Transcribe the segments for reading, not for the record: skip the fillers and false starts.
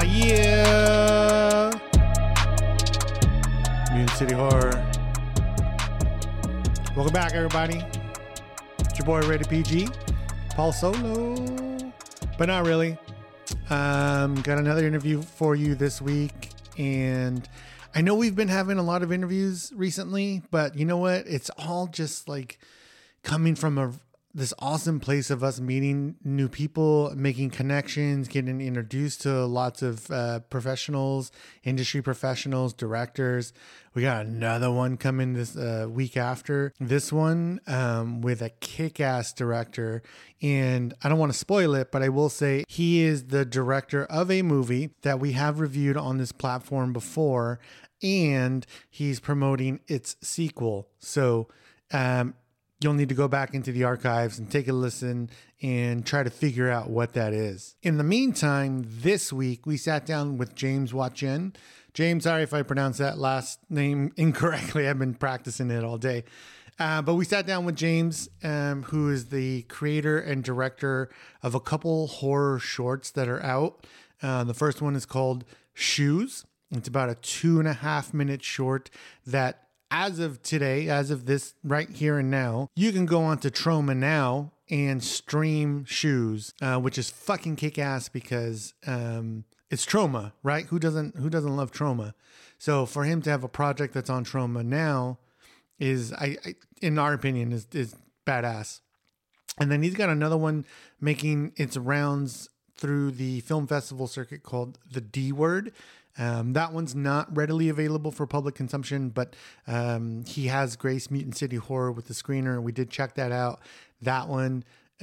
Yeah. Mutant City Horror. Welcome back, everybody. It's your boy, Rated PG, Paul Solo, but not really. Got another interview for you this week, and I know we've been having a lot of interviews recently, but you know what? It's all just like coming from this awesome place of us meeting new people, making connections, getting introduced to lots of professionals, industry professionals, directors. We got another one coming this week after this one with a kick-ass director. And I don't want to spoil it, but I will say he is the director of a movie that we have reviewed on this platform before, and he's promoting its sequel. So, you'll need to go back into the archives and take a listen and try to figure out what that is. In the meantime, this week, we sat down with James Watjen. James, sorry if I pronounced that last name incorrectly. I've been practicing it all day. But we sat down with James, who is the creator and director of a couple horror shorts that are out. The first one is called Shoes. It's about a 2.5 minute short that, as of today, as of this right here and now, you can go onto Troma now and stream Shoes, which is fucking kick-ass because it's Troma, right? Who doesn't love Troma? So for him to have a project that's on Troma now is, in our opinion, is badass. And then he's got another one making its rounds through the film festival circuit called The D Word. That one's not readily available for public consumption, but he has Grace Mutant City Horror with the screener, and we did check that out. That one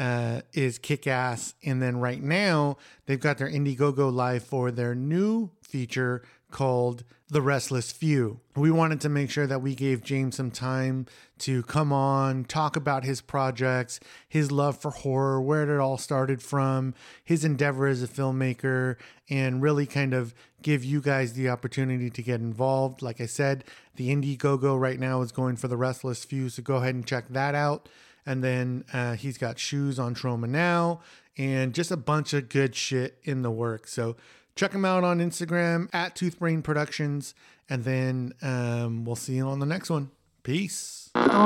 is kick-ass. And then right now, they've got their Indiegogo live for their new feature called The Restless Few. We wanted to make sure that we gave James some time to come on, talk about his projects, his love for horror, where it all started from, his endeavor as a filmmaker, and really kind of give you guys the opportunity to get involved. Like I said, the Indiegogo right now is going for The Restless Few, so go ahead and check that out. And then he's got Shoes on Troma now, and just a bunch of good shit in the works. So check him out on Instagram at Toothbrain Productions, and then we'll see you on the next one. Peace.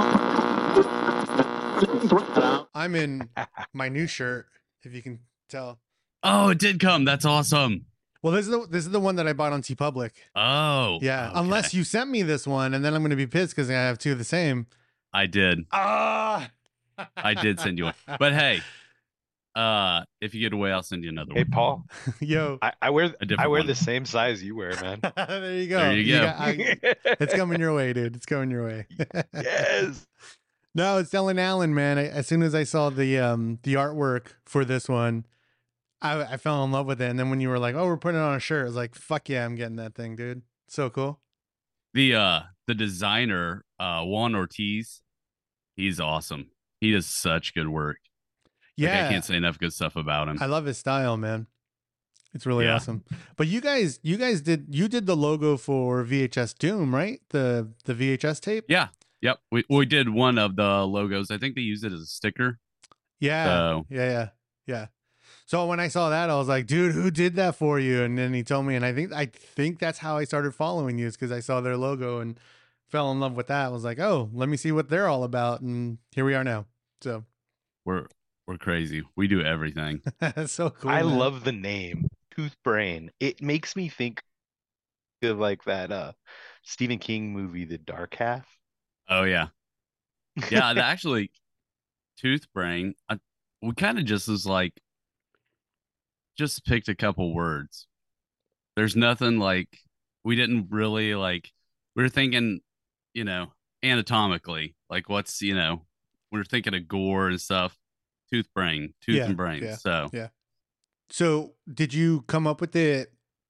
I'm in my new shirt, if you can tell. Oh, it did come. That's awesome. Well, this is the one that I bought on TeePublic. Oh, yeah. okay. Unless you sent me this one, and then I'm going to be pissed because I have two of the same. I did. I did send you one. But hey, if you get away, I'll send you another one. Hey, Paul. Yo, I wear one. the same size you wear, man. There you go. There you go. It's coming your way, dude. It's coming your way. Yes. No, it's Ellen Allen, man. As soon as I saw the artwork for this one, I fell in love with it. And then when you were like, "Oh, we're putting it on a shirt," I was like, "Fuck yeah, I'm getting that thing, dude." So cool. The designer, Juan Ortiz, he's awesome. He does such good work. Yeah, like, I can't say enough good stuff about him. I love his style, man. It's really awesome. But you guys did the logo for VHS Doom, right? The VHS tape. Yeah. Yep. We did one of the logos. I think they used it as a sticker. Yeah. So. Yeah. So when I saw that, I was like, dude, who did that for you? And then he told me, and I think that's how I started following you, is because I saw their logo and fell in love with that. I was like, oh, let me see what they're all about. And here we are now. So we're crazy. We do everything. That's so cool. I love the name Toothbrain. It makes me think of like that Stephen King movie, The Dark Half. Oh yeah. Yeah, actually, Toothbrain, we kind of just picked a couple words. There's nothing like, we didn't really like, we were thinking, anatomically, like what's, we were thinking of gore and stuff. Tooth and brain. Yeah. So did you come up with it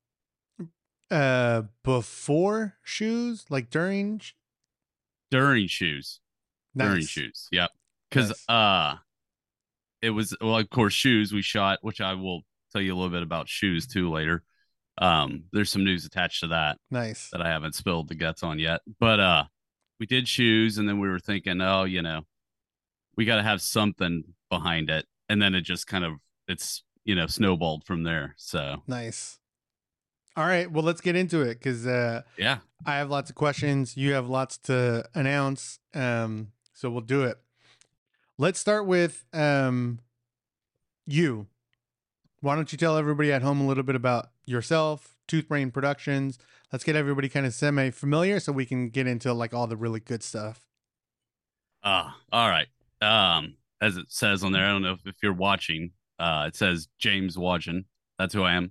before Shoes, like during Shoes? Nice. During Shoes. Yep. Because it was, well, of course, Shoes we shot, which I will tell you a little bit about Shoes too later. There's some news attached to that. Nice. That I haven't spilled the guts on yet. But we did Shoes, and then we were thinking, we got to have something behind it. And then it just kind of, it's, snowballed from there. So nice. All right. Well, let's get into it because Yeah. I have lots of questions. You have lots to announce. So we'll do it. Let's start with you. Why don't you tell everybody at home a little bit about yourself, Toothbrain Productions? Let's get everybody kind of semi familiar so we can get into like all the really good stuff. All right. As it says on there, I don't know if you're watching. It says James Wadgen. That's who I am.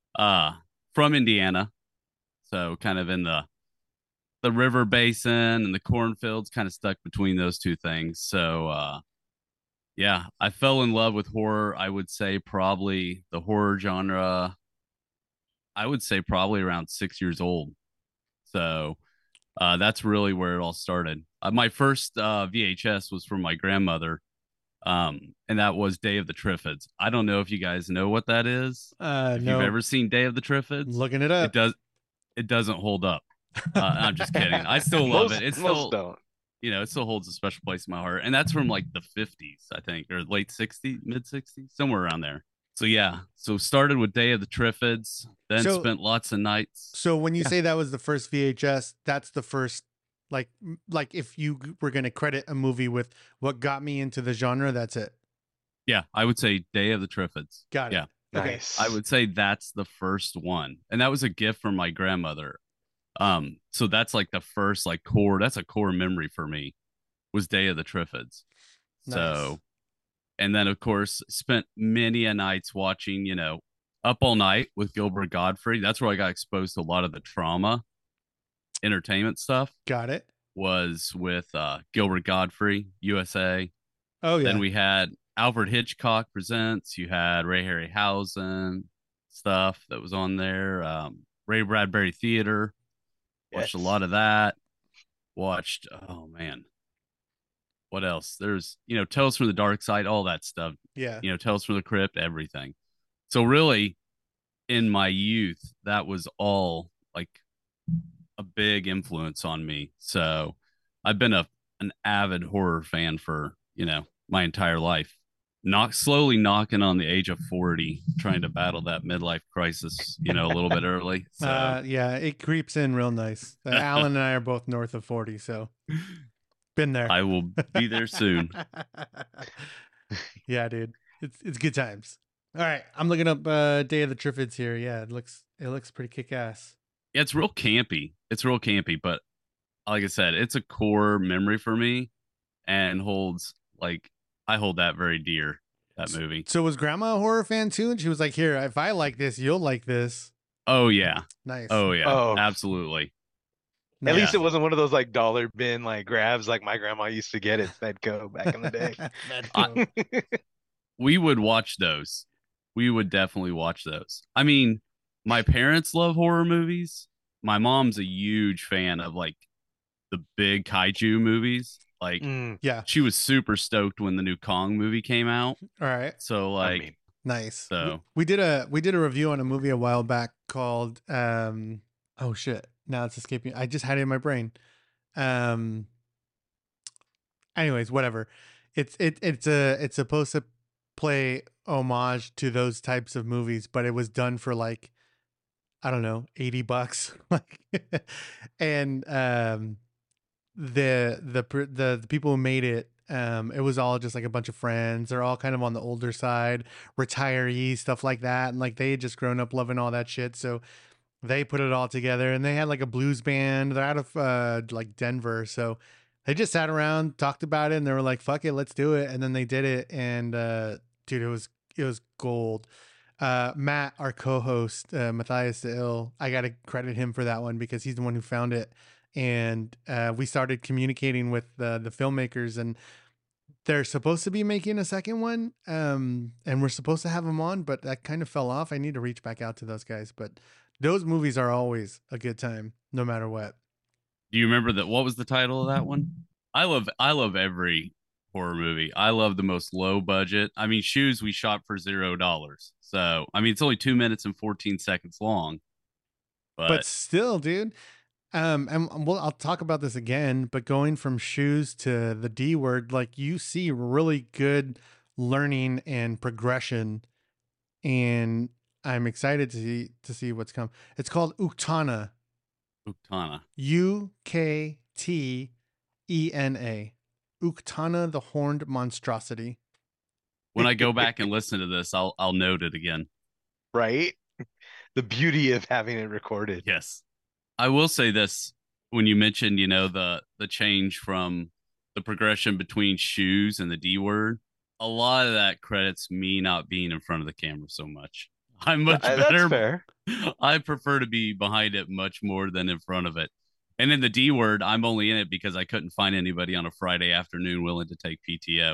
From Indiana, so kind of in the river basin and the cornfields, kind of stuck between those two things. So, yeah, I fell in love with horror. I would say probably the horror genre. I would say probably around 6 years old. So that's really where it all started. My first VHS was from my grandmother, and that was Day of the Triffids. I don't know if you guys know what that is. If No, you've ever seen Day of the Triffids, looking it up. It doesn't hold up. I'm just kidding. I still love it. It's most still, don't. it still holds a special place in my heart. And that's from like the 50s, I think, or late 60s, mid 60s, somewhere around there. So yeah, so started with Day of the Triffids, then So- spent lots of nights. So when you say that was the first VHS, that's the first like if you were going to credit a movie with what got me into the genre, that's it. Yeah, I would say Day of the Triffids. Got it. Yeah. Okay. Nice. I would say that's the first one. And that was a gift from my grandmother. So that's like the first like core, that's a core memory for me was Day of the Triffids. Nice. So, and then of course spent many a nights watching, Up All Night with Gilbert Godfrey. That's where I got exposed to a lot of the trauma entertainment stuff Got it. was with Gilbert Godfrey, USA. Oh yeah. Then we had Alfred Hitchcock Presents. You had Ray Harryhausen stuff that was on there. Ray Bradbury Theater. Watched a Yes. lot of that. Watched, oh man, what else? There's, Tales from the Dark Side, all that stuff. yeah. Tales from the Crypt, everything. So really, in my youth, that was all like a big influence on me. So I've been an avid horror fan for, my entire life. Slowly knocking on the age of 40, trying to battle that midlife crisis, a little bit early. So Yeah, it creeps in real nice. Alan and I are both north of 40, so been there. I will be there soon. Yeah, dude. It's good times. All right, I'm looking up Day of the Triffids here. Yeah, it looks pretty kick ass. Yeah, it's real campy. But like I said, it's a core memory for me and I hold that very dear, that movie. So was grandma a horror fan too? And she was like, "Here, if I like this, you'll like this." Oh yeah. Nice. Oh yeah. Oh. Absolutely. At least Yeah. it wasn't one of those like dollar bin like grabs like my grandma used to get at Fedco back in the day. We would watch those. We would definitely watch those. I mean, my parents love horror movies. My mom's a huge fan of like the big kaiju movies. Like Yeah. she was super stoked when the new Kong movie came out. All right. So like I mean, Nice. So- we did a review on a movie a while back called oh shit. Now it's escaping. I just had it in my brain. Anyways, whatever. It's supposed to play homage to those types of movies, but it was done for like I don't know, $80. Like and the people who made it it was all just like a bunch of friends. They're all kind of on the older side, retirees, stuff like that, and like they had just grown up loving all that shit, so they put it all together. And they had like a blues band. They're out of like Denver, so they just sat around, talked about it, and they were like, fuck it, let's do it. And then they did it, and dude, it was gold. Matt, our co-host, Matthias the Ill, I gotta credit him for that one because he's the one who found it. And we started communicating with the filmmakers, and they're supposed to be making a second one. And we're supposed to have them on, but that kind of fell off. I need to reach back out to those guys, but those movies are always a good time, no matter what. Do you remember that? What was the title of that one? I love every horror movie. I love the most low budget. I mean, Shoes we shot for $0. So I mean, it's only 2 minutes and 14 seconds long. But still, dude. And well, I'll talk about this again, but going from Shoes to the D Word, like you see really good learning and progression. And I'm excited to see what's come. It's called Uktana. Uktana. Uktena. Uktana, the horned monstrosity. When I go back and listen to this, I'll note it again. Right? The beauty of having it recorded. Yes. I will say this when you mentioned, the change from the progression between shoes and the D word, a lot of that credits me not being in front of the camera so much. I'm much That's better. fair. I prefer to be behind it much more than in front of it. And in the D word, I'm only in it because I couldn't find anybody on a Friday afternoon willing to take PTO.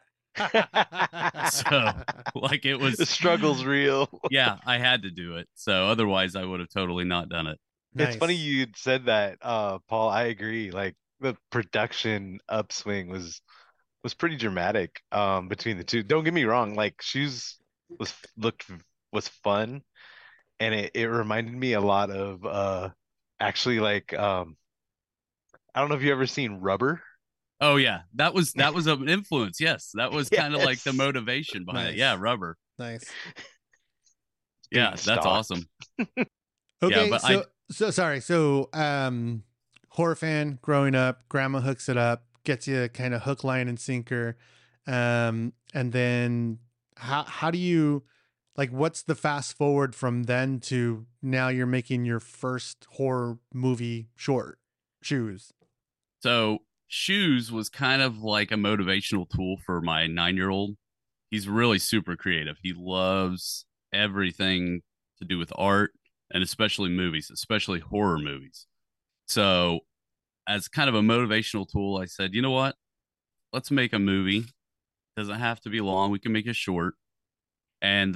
So, like, it was The struggle's real. yeah, I had to do it. So otherwise I would have totally not done it. It's funny Nice. you said that, Paul. I agree. Like the production upswing was pretty dramatic between the two. Don't get me wrong, like Shoes was looked was fun, and it reminded me a lot of actually like I don't know if you ever seen Rubber. Oh yeah, that was an influence. Yes, that was kind of like the Yes. motivation behind it. Nice. Yeah, Rubber. Nice. Yeah, Being that's stalked. awesome. Okay, but so sorry. So horror fan growing up, grandma hooks it up, gets you kind of hook, line, and sinker. And then how do you like what's the fast forward from then to now you're making your first horror movie short, Shoes? So Shoes was kind of like a motivational tool for my 9-year-old. He's really super creative. He loves everything to do with art and especially movies, especially horror movies. So as kind of a motivational tool, I said, you know what? Let's make a movie. Doesn't have to be long. We can make it short, and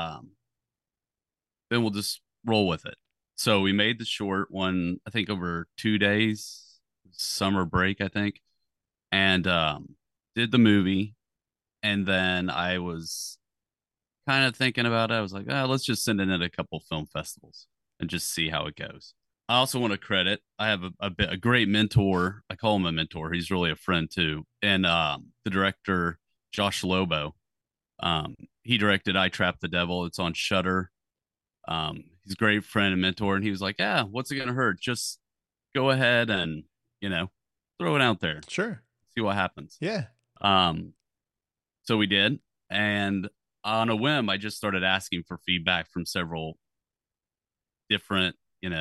then we'll just roll with it. So we made the short one, I think over 2 days, summer break, I think, and did the movie. And then I was kind of thinking about it. I was like, let's just send it at a couple film festivals and just see how it goes. I also want to credit. I have a great mentor. I call him a mentor. He's really a friend too. And the director Josh Lobo. He directed I Trapped the Devil. It's on Shudder. He's a great friend and mentor. And he was like, "Yeah, what's it gonna hurt? Just go ahead and throw it out there, Sure. see what happens." Yeah. Um, so we did, and on a whim, I just started asking for feedback from several different,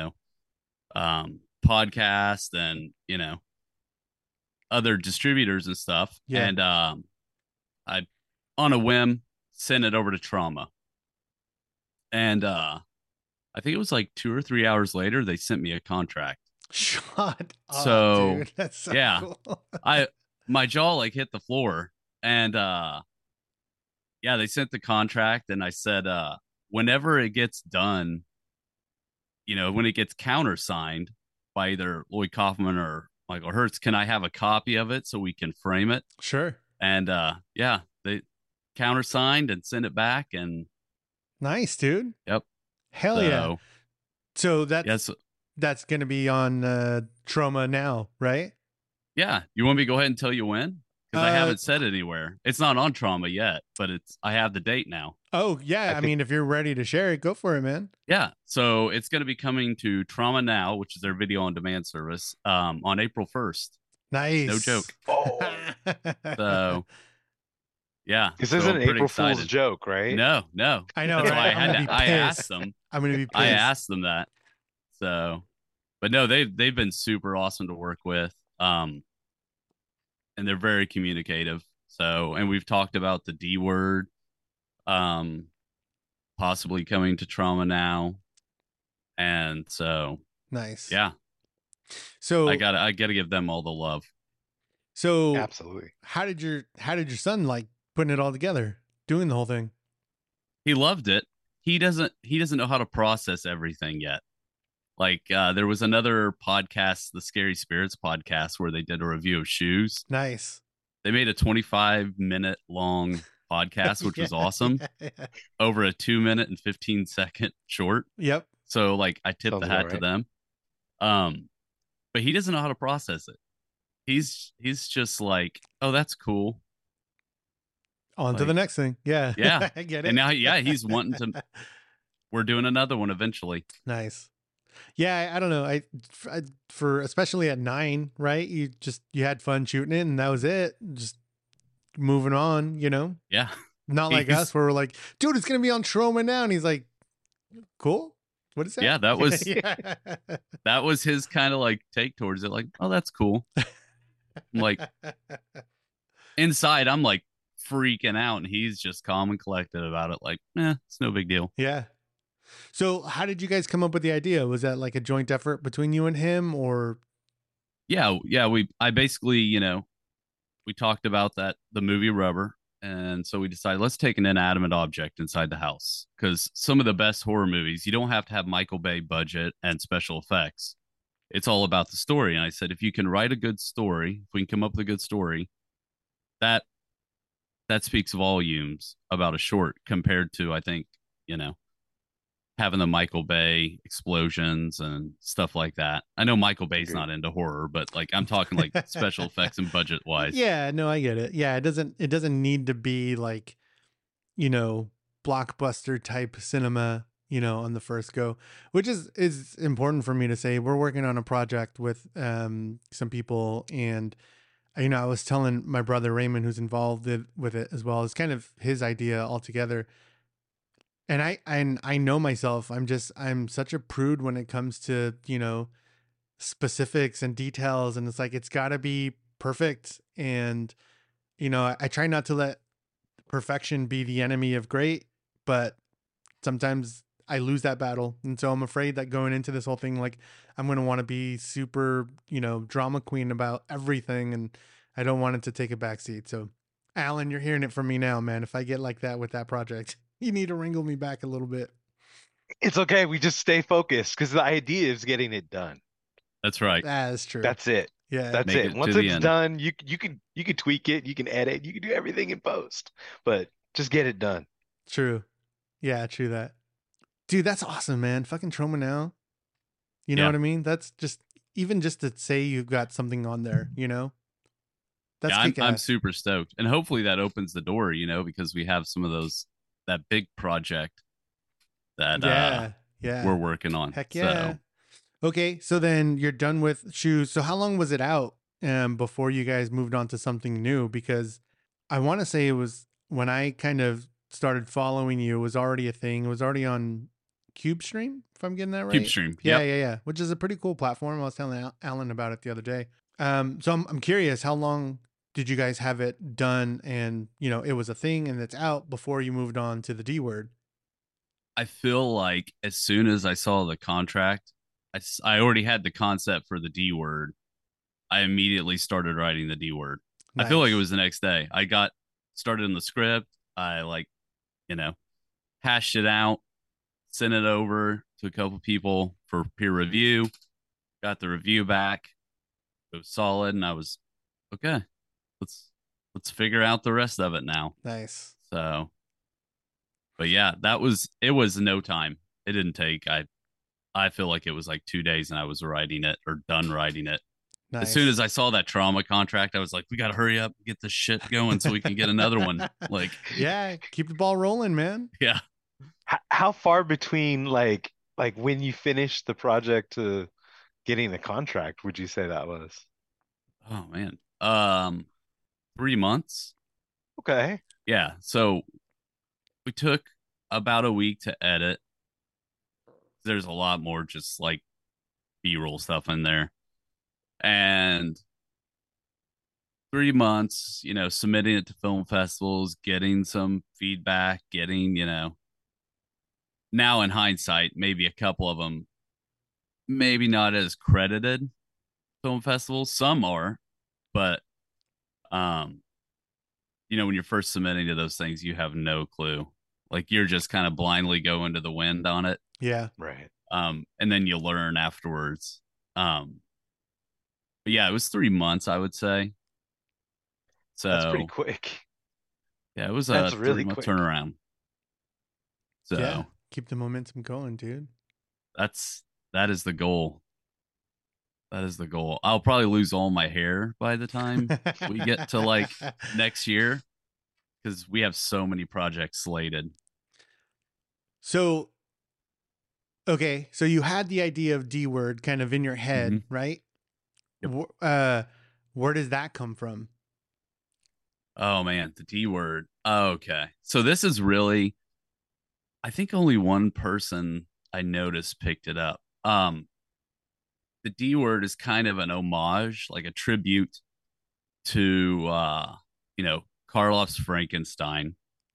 podcasts and other distributors and stuff. Yeah. And I, on a whim, sent it over to Trauma, and I think it was like 2 or 3 hours later they sent me a contract. Shut up, So, dude. That's so yeah. cool. My jaw like hit the floor, and yeah, they sent the contract, and I said, whenever it gets done, when it gets countersigned by either Lloyd Kaufman or Michael Hertz, can I have a copy of it so we can frame it? Sure. And yeah, they countersigned and sent it back, and Nice, dude. yep. Hell yeah. So yes, that's going to be on Trauma now, right? yeah. You want me to go ahead and tell you when? Because I haven't said it anywhere. It's not on Trauma yet, but I have the date now. Oh yeah. I mean, if you're ready to share it, go for it, man. Yeah. So it's going to be coming to Trauma Now, which is their video on demand service, on April 1st. Nice. No joke. Oh, So yeah. this so isn't I'm an pretty April Fool's excited. joke, right? No. I know, That's right? why I'm gonna be I asked pissed. them. I'm going to be pissed. I asked them that. So, but no, they've been super awesome to work with. And they're very communicative. So, and we've talked about the D word, possibly coming to Trauma Now. And so, Nice. yeah. So I gotta give them all the love. So Absolutely. how did your son like putting it all together, doing the whole thing? He loved it. He doesn't know how to process everything yet. Like there was another podcast, the Scary Spirits podcast, where they did a review of Shoes. Nice. They made a 25-minute long podcast, which was awesome, over a 2-minute and 15-second short. Yep. So like I tipped Sounds the hat about to right. them. But he doesn't know how to process it. He's just like, oh, that's cool. On to Like, the next thing. Yeah. Yeah. I get it. And now, yeah, he's wanting to. we're doing another one eventually. Nice. Yeah, I don't know. For especially at 9, right? You had fun shooting it, and that was it. Just moving on, you know. Yeah. Not like He's us, where we're like, dude, it's gonna be on Troma now, and he's like, cool. What is that? yeah, that was Yeah. that was his kind of like take towards it, like, oh, that's cool. I'm like, inside, I'm like freaking out, and he's just calm and collected about it, like, it's no big deal. Yeah. So, how did you guys come up with the idea? Was that like a joint effort between you and him, or Yeah, I basically, we talked about the movie Rubber, and so we decided let's take an inanimate object inside the house because some of the best horror movies you don't have to have Michael Bay budget and special effects. It's all about the story. And I said, if you can write a good story, if we can come up with a good story, that that speaks volumes about a short compared to, I think, you know, having the Michael Bay explosions and stuff like that. I know Michael Bay's Agreed. not into horror, but like I'm talking like special effects and budget wise. yeah, no, I get it. Yeah, it doesn't need to be like, you know, blockbuster type cinema, on the first go, which is important for me to say. We're working on a project with some people, and I was telling my brother Raymond, who's involved with it as well. It's kind of his idea altogether. And I know myself. I'm such a prude when it comes to, specifics and details, and it's like it's got to be perfect. And I try not to let perfection be the enemy of great, but sometimes I lose that battle. And so I'm afraid that going into this whole thing, like, I'm going to want to be super, drama queen about everything. And I don't want it to take a backseat. So, Alan, you're hearing it from me now, man. If I get like that with that project, you need to wrangle me back a little bit. It's okay. We just stay focused because the idea is getting it done. That's right. That's true. That's it. Yeah. That's Make it. it to Once the it's end. done, you can tweak it, you can edit, you can do everything in post, but just get it done. True. Yeah, true that. Dude, that's awesome, man. Fucking Troma now. You know Yeah. what I mean? That's just, even just to say you've got something on there, That's Yeah, kick I'm ass. super stoked. And hopefully that opens the door, because we have some of those that big project that Yeah. Yeah. we're working on. Heck yeah. So Okay, so then you're done with shoes. So how long was it out before you guys moved on to something new? Because I want to say it was when I kind of started following you, it was already a thing. It was already on CubeStream, if I'm getting that right. CubeStream. Yeah, Yep. yeah, yeah. Which is a pretty cool platform. I was telling Alan about it the other day. So I'm curious, how long did you guys have it done? And it was a thing and it's out before you moved on to the D word. I feel like as soon as I saw the contract, I already had the concept for the D word. I immediately started writing the D word. I feel like it Nice. was the next day. I got started in the script. I you know, hashed it out, sent it over to a couple people for peer review, got the review back. It was solid, and I was okay. Let's figure out the rest of it now. Nice. So, but yeah, it was no time. It didn't take. I feel like it was like 2 days, and I was writing it or done writing it. As soon Nice. as I saw that trauma contract, I was like, we got to hurry up, get this shit going so we can get another one. Like, Yeah, keep the ball rolling, man. yeah. How far between like when you finished the project to getting the contract would you say that was? Oh man. 3 months. Okay. Yeah. So we took about a week to edit. There's a lot more just like B-roll stuff in there. And 3 months, submitting it to film festivals, getting some feedback, getting, now in hindsight, maybe a couple of them, maybe not as credited film festivals. Some are, but, um, when you're first submitting to those things, you have no clue. Like you're just kind of blindly going to the wind on it. Yeah. Right. And then you learn afterwards. But yeah, it was 3 months, I would say. That's pretty So quick. yeah, it was a That's three really month quick. turnaround. Yeah. So Keep the momentum going, dude. that is the goal. That is the goal. I'll probably lose all my hair by the time we get to like next year because we have so many projects slated. So Okay, so you had the idea of D word kind of in your head, right? Yep. Where does that come from? Oh man, the D word. Okay. So this is really, I think only one person I noticed picked it up. The D word is kind of an homage, like a tribute to Karloff's Frankenstein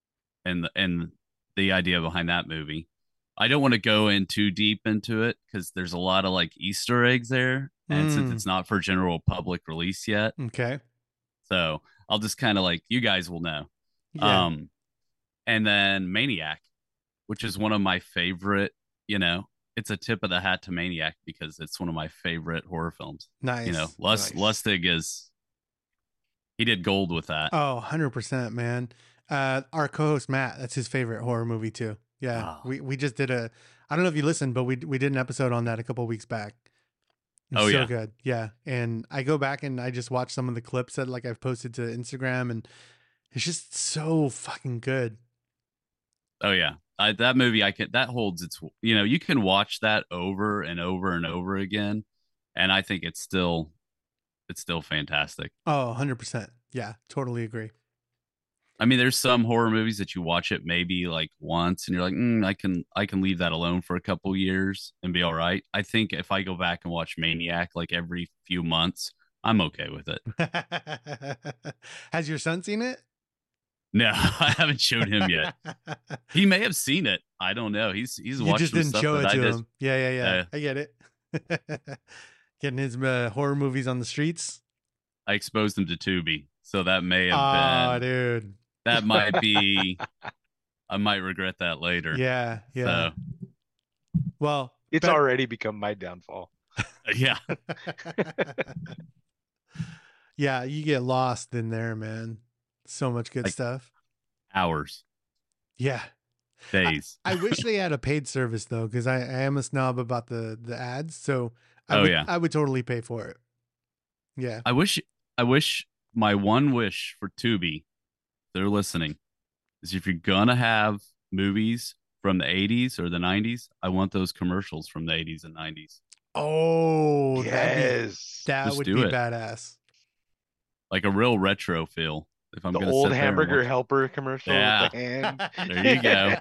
and the idea behind that movie. I don't want to go in too deep into it because there's a lot of like Easter eggs there, and since Mm, it's not for general public release yet, okay. so I'll just kind of like you guys will know. Yeah. Um, and then Maniac, which is one of my favorite. You know, it's a tip of the hat to Maniac because it's one of my favorite horror films. Nice. Nice. Lustig is he did gold with that. Oh, 100%, man. Our co-host Matt, that's his favorite horror movie too. Yeah. Oh, We just did I don't know if you listened, but we did an episode on that a couple weeks back. It was oh so yeah, good. Yeah. And I go back and I just watch some of the clips that like I've posted to Instagram, and it's just so fucking good. oh yeah. That movie, that holds its. You can watch that over and over and over again, and I think it's still fantastic. Oh, 100%. Yeah, totally agree. I mean, there's some horror movies that you watch it maybe like once, and you're like, I can leave that alone for a couple years and be all right. I think if I go back and watch Maniac like every few months, I'm okay with it. Has your son seen it? No, I haven't showed him yet. He may have seen it. I don't know. He's You watched just some didn't stuff show that it I to just him. Yeah. uh, I get it. Getting his horror movies on the streets. I exposed him to Tubi, so that may have Oh, been dude. that might be. I might regret that later. Yeah. So Well, It's better. already become my downfall. yeah, Yeah, you get lost in there, man. So much good like stuff. hours, Yeah. days. I wish they had a paid service though, because I am a snob about the ads. So Oh yeah. I would totally pay for it. Yeah. I wish my one wish for Tubi, if they're listening, is if you're gonna have movies from the 80s or the 90s, I want those commercials from the 80s and 90s. Oh, Yes. that Just would do be it. badass. Like a real retro feel. If I'm The gonna old sit there and hamburger watch. helper commercial with Yeah, the hand. there you go.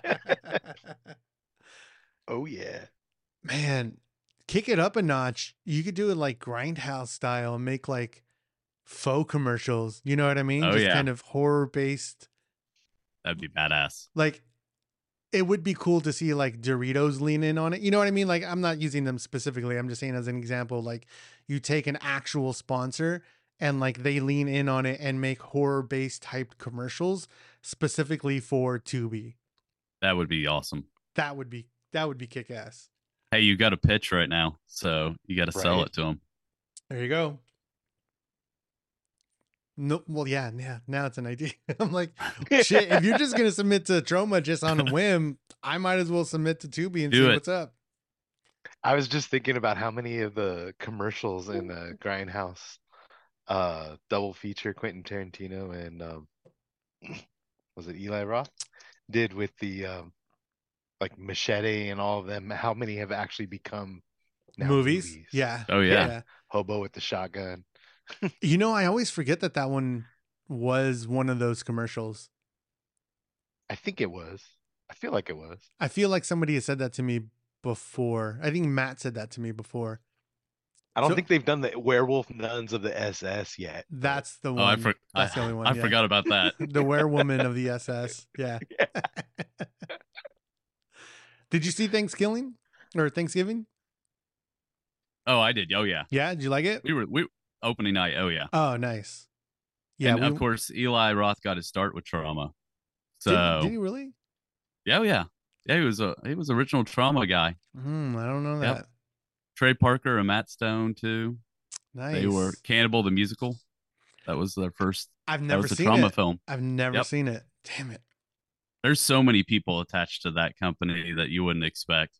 Oh yeah. Man, kick it up a notch. You could do it like Grindhouse style and make like faux commercials. You know what I mean? Oh Just yeah, kind of horror based. that'd be badass. Like it would be cool to see like Doritos lean in on it. You know what I mean? Like I'm not using them specifically. I'm just saying as an example, like you take an actual sponsor and like they lean in on it and make horror based typed commercials specifically for Tubi. That would be awesome. That would be kick ass. Hey, you got a pitch right now, so you got to sell Right. it to them. There you go. No, well, yeah. Now it's an idea. I'm like, shit. If you're just gonna submit to Troma just on a whim, I might as well submit to Tubi and Do see it. what's up. I was just thinking about how many of the commercials in Grindhouse double feature Quentin Tarantino and was it Eli Roth did with the like Machete and all of them. How many have actually become now Movies. movies? Yeah. Oh yeah. Yeah. Hobo with the shotgun. You know, I always forget that one was one of those commercials. I think it was. I feel like it was. I feel like somebody has said that to me before. I think Matt said that to me before. I don't So- think they've done the Werewolf Nuns of the SS yet. but- That's the Oh, one. That's the only one. I yeah. forgot about that. The werewoman of the SS. Yeah. Did you see Thanksgiving or Thanksgiving? Oh, I did. Oh yeah. Yeah. Did you like it? We opening night. Oh yeah. Oh, nice. Yeah. And of course, Eli Roth got his start with Trauma. did, So did he really? yeah, oh, yeah. He was original Trauma guy. I don't know Yep. that. Trey Parker and Matt Stone too. Nice. They were Cannibal the musical. That was their first. I've That never was the seen Trauma it. film. I've never Yep. seen it. Damn it. There's so many people attached to that company that you wouldn't expect.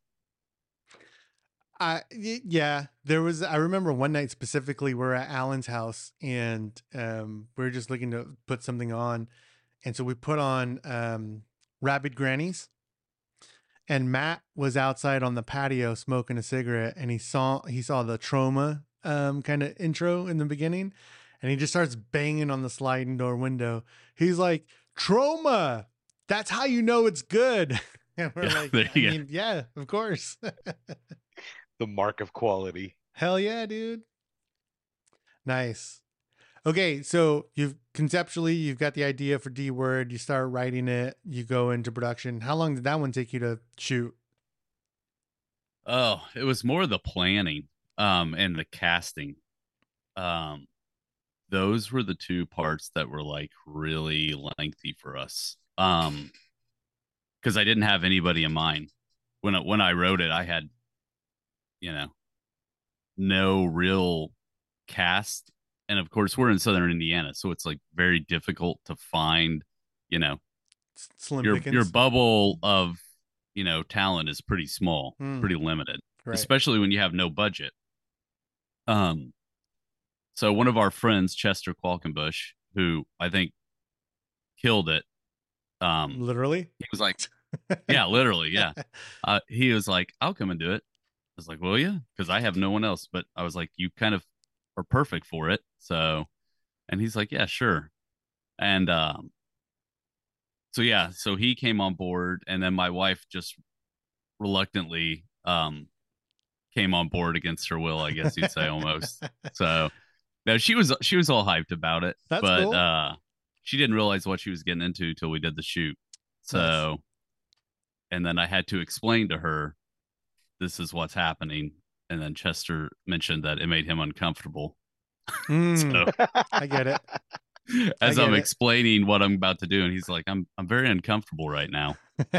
Yeah, there was. I remember one night specifically, we're at Alan's house and we were just looking to put something on, and so we put on Rabid Grannies, and Matt was outside on the patio smoking a cigarette, and he saw the Trauma kind of intro in the beginning, and he just starts banging on the sliding door window. He's like, Trauma, that's how you know it's good. And we're Yeah, like, there I you go. mean, yeah, of course. The mark of quality. Hell yeah, dude. Nice. Okay, so you've got the idea for D Word, you start writing it, you go into production. How long did that one take you to shoot? Oh, it was more the planning, and the casting. Um, those were the two parts that were like really lengthy for us. Because I didn't have anybody in mind when I wrote it. I had, you know, no real cast, and of course we're in Southern Indiana, so it's like very difficult to find, you know, Slim your Pickens. bubble of, talent is pretty small, Hmm, pretty limited, right. especially when you have no budget. Um, so one of our friends, Chester Qualkenbush, who I think killed it, Literally. he was like, yeah, literally, yeah. He was like, I'll come and do it. I was like, well, yeah, because I have no one else. But I was like, you kind of are perfect for it. So, and he's like, yeah, sure. And so yeah, so he came on board, and then my wife just reluctantly came on board against her will, I guess you'd say, almost. So no, she was all hyped about it, That's but cool. she didn't realize what she was getting into till we did the shoot. Nice. So, and then I had to explain to her this is what's happening. And then Chester mentioned that it made him uncomfortable. Mm, So I get it. I as get I'm it. explaining what I'm about to do, and he's like, I'm very uncomfortable right now.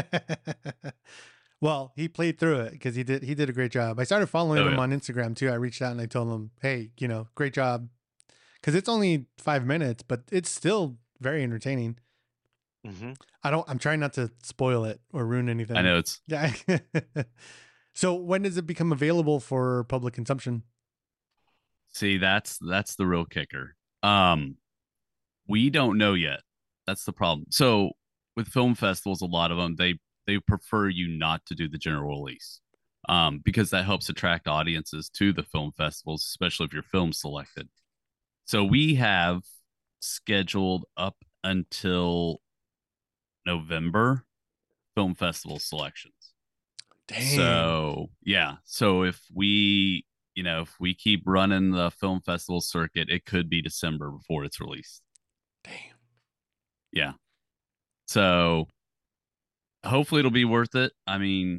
Well, he played through it because he did a great job. I started following Oh him yeah. on Instagram too. I reached out and I told him, hey, great job. Because it's only 5 minutes, but it's still very entertaining. Hmm. I'm trying not to spoil it or ruin I anything. know it's Yeah. So when does it become available for public consumption? see, that's the real kicker. We don't know yet. That's the problem. So with film festivals, a lot of them they prefer you not to do the general release, because that helps attract audiences to the film festivals, especially if your film's selected. So we have scheduled up until November film festival selections. Dang. So yeah, so if we keep running the film festival circuit, it could be December before it's released. Damn. Yeah. So hopefully it'll be worth it. I mean,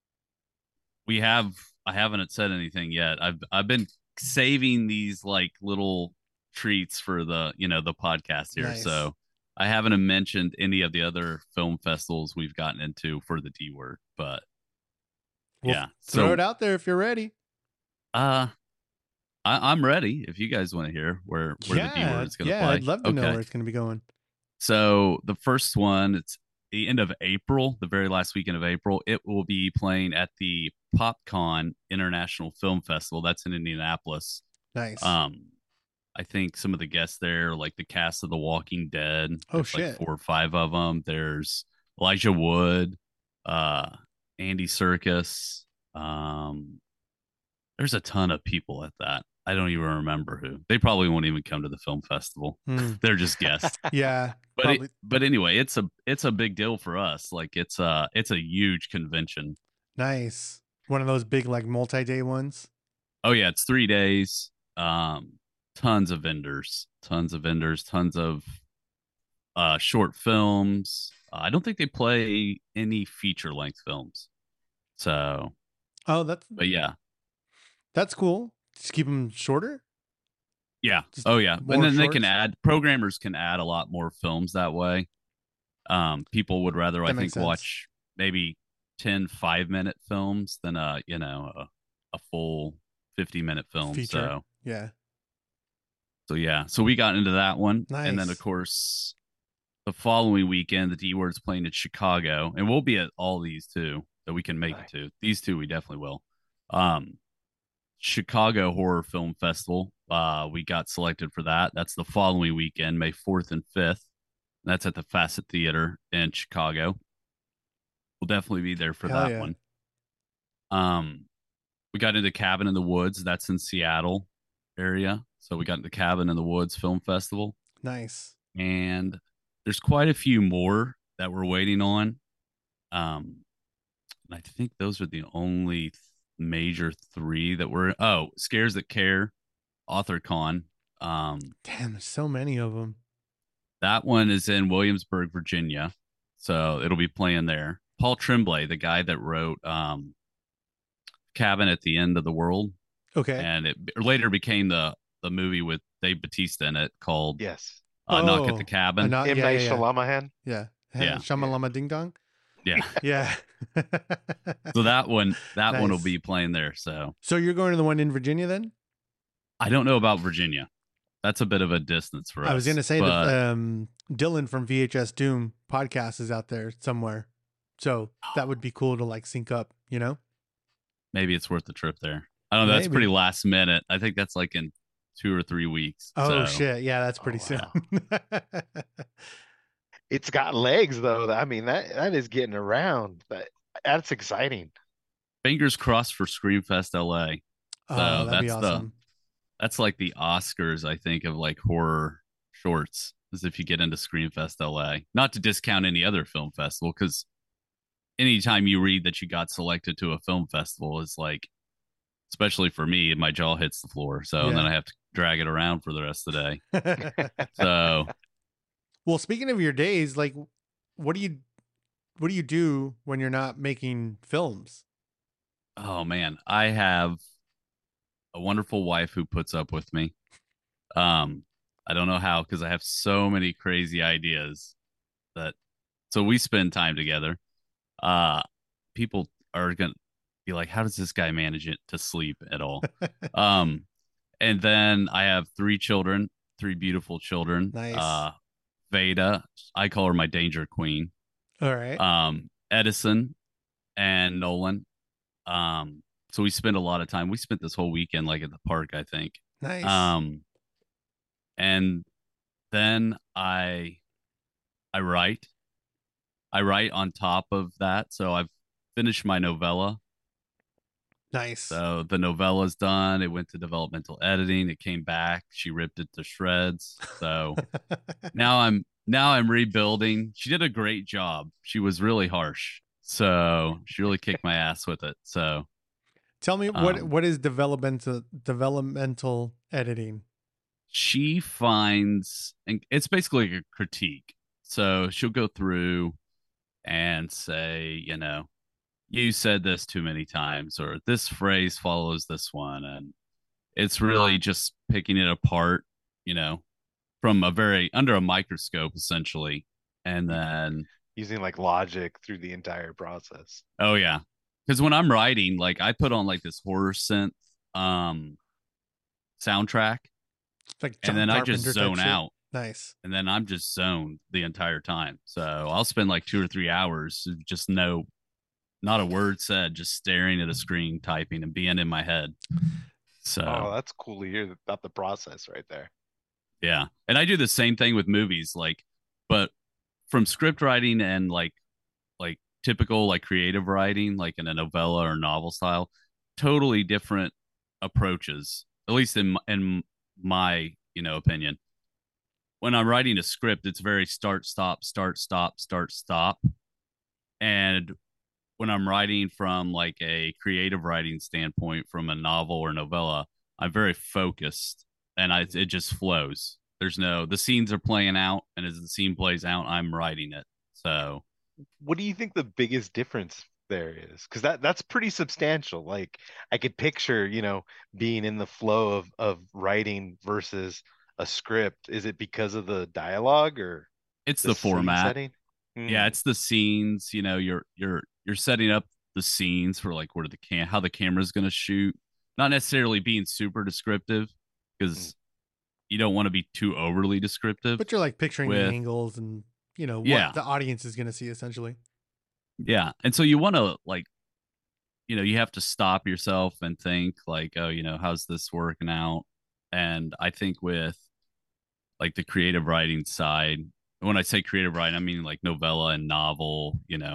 we have I haven't said anything yet. I've been saving these like little treats for the podcast here. Nice. So I haven't mentioned any of the other film festivals we've gotten into for the D Word, but Well, yeah. throw So it out there if you're ready. uh I'm ready if you guys want to hear where the D Yeah. Word is going to Yeah. I'd play. love to know Okay. where it's going to be going. So the first one, it's the end of April, the very last weekend of April. It will be playing at the PopCon International Film Festival. That's in Indianapolis. Nice. Um, I think some of the guests there, like the cast of The Walking Dead, Oh, there's like shit. 4 or 5 of them. There's Elijah Wood, uh, Andy Serkis. Um, there's a ton of people at that. I don't even remember who. They probably won't even come to the film festival. Hmm. They're just guests. Yeah. But Probably. anyway, it's a big deal for us. Like it's a huge convention. Nice. One of those big, like, multi day ones. Oh yeah, it's 3 days. Tons of vendors, tons of short films. I don't think they play any feature length films. So, Oh, but yeah, that's cool. Just keep them shorter. yeah, Just oh yeah, and more then they can shorts. add programmers can add a lot more films that way. People would rather, I That makes think, sense. watch maybe 10 5-minute films than a full 50-minute film. Feature. So Yeah. yeah, so we got into that one, and then of Nice. course the following weekend the D Word's playing in Chicago, and we'll be at all these too that we can make it Nice. to. These two we definitely will. Um, Chicago Horror Film Festival. We got selected for that. That's the following weekend, May 4th and 5th. That's at the Facet Theater in Chicago. we'll definitely be there for Hell that yeah. one. We got into Cabin in the Woods. That's in Seattle area. So we got into Cabin in the Woods Film Festival, Nice. and there's quite a few more that we're waiting on. And I think those are the only major three that were. Oh, Scares That Care, AuthorCon. Damn, there's so many of them. That one is in Williamsburg, Virginia. So it'll be playing there. Paul Tremblay, the guy that wrote Cabin at the End of the World, Okay. and it later became the movie with Dave Bautista in it called Yes. Knock at the Oh, Cabin. not, M. yeah, Night yeah, yeah. Shyamalan. Yeah. Yeah. Shamalama Ding Dong. Yeah. Yeah. So that one will Nice. be playing there. So So you're going to the one in Virginia then? I don't know about Virginia. That's a bit of a distance for us. I was going to say but that Dylan from VHS Doom podcast is out there somewhere. So that would be cool to like sync up, you know? maybe it's worth the trip there. I don't know. That's Maybe. pretty last minute. I think that's like in 2 or 3 weeks. Oh, So, shit. Yeah, that's pretty Oh, soon. It's got legs though. I mean, that is getting around. That's exciting. fingers crossed for Screamfest LA. Oh, that'd be that's awesome. that's like the Oscars, I think, of like horror shorts, as if you get into Screamfest LA. Not to discount any other film festival, because anytime you read that you got selected to a film festival is like, especially for me, my jaw hits the floor. So and then Yeah. I have to drag it around for the rest of the day. So Well, speaking of your days, like what do you do when you're not making films? oh man, I have a wonderful wife who puts up with me. I don't know how, because I have so many crazy ideas that so we spend time together. Uh People are gonna be like, how does this guy manage it to sleep at all? Um and then I have 3 children, 3 beautiful children. Nice. Veda, I call her my danger queen. All right. Edison and Nolan. So we spend a lot of time. We spent this whole weekend like at the park, I think. Nice. And then I write. I write on top of that. So I've finished my novella. Nice. So the novella's done. It went to developmental editing. It came back. She ripped it to shreds. So now I'm rebuilding. She did a great job. She was really harsh. So she really kicked my ass with it. So Tell me um, what is developmental editing? she finds, and it's basically like a critique. So she'll go through and say, you said this too many times, or this phrase follows this one. And it's really just picking it apart, you know, from a very under a microscope, essentially. And then, Using like logic through the entire process. oh, yeah. Because when I'm writing, like I put on like this horror synth soundtrack, It's like and John then I just Carpenter type zone shit. out. Nice. And then I'm just zoned the entire time. So I'll spend like 2 or 3 hours of just not a word said, just staring at a screen, typing and being in my head. So Oh, that's cool to hear about the process right there. yeah. And I do the same thing with movies, like, but from script writing and like typical like creative writing, like in a novella or novel style, totally different approaches, at least in my, opinion. When I'm writing a script, it's very start, stop, start, stop, start, stop. And when I'm writing from like a creative writing standpoint, from a novel or novella, I'm very focused, and it just flows. The scenes are playing out, and as the scene plays out, I'm writing it. So What do you think the biggest difference there is? Because that's pretty substantial. Like I could picture, being in the flow of writing versus a script. Is it because of the dialogue or it's the the scene format. setting? Yeah, Hmm. it's the scenes. You're setting up the scenes for like how the camera's going to shoot. Not necessarily being super descriptive, Mm. because you don't want to be too overly descriptive. But you're like picturing the With angles and what Yeah, the audience is going to see essentially. yeah, and so you want to like you have to stop yourself and think like, oh, how's this working out? And I think with like the creative writing side, when I say creative writing, I mean like novella and novel,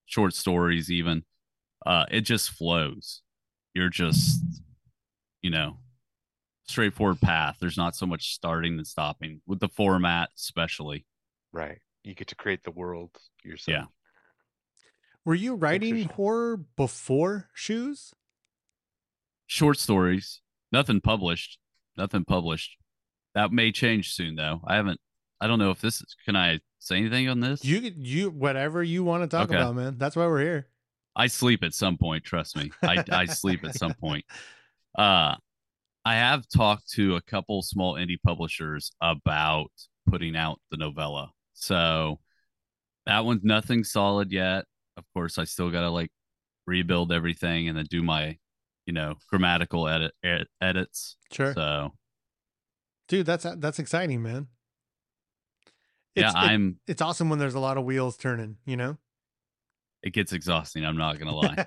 short stories, even. It just flows. You're just, you know, straightforward path. There's not so much starting and stopping with the format, especially. Right. You get to create the world yourself. Yeah. Were you Thanks for writing sharing. horror before Shoes? Short stories, nothing published. Nothing published. That may change soon, though. I don't know if this is, can I say anything on this? You whatever you want to talk Okay. about, man. That's why we're here. I sleep at some point, trust me. I sleep at some point. Uh, I have talked to a couple small indie publishers about putting out the novella. So that one's nothing solid yet. Of course, I still got to like rebuild everything and then do my, grammatical edits. Sure. So Dude, that's exciting, man. yeah, It's awesome when there's a lot of wheels turning, you know? it gets exhausting. I'm not going to lie.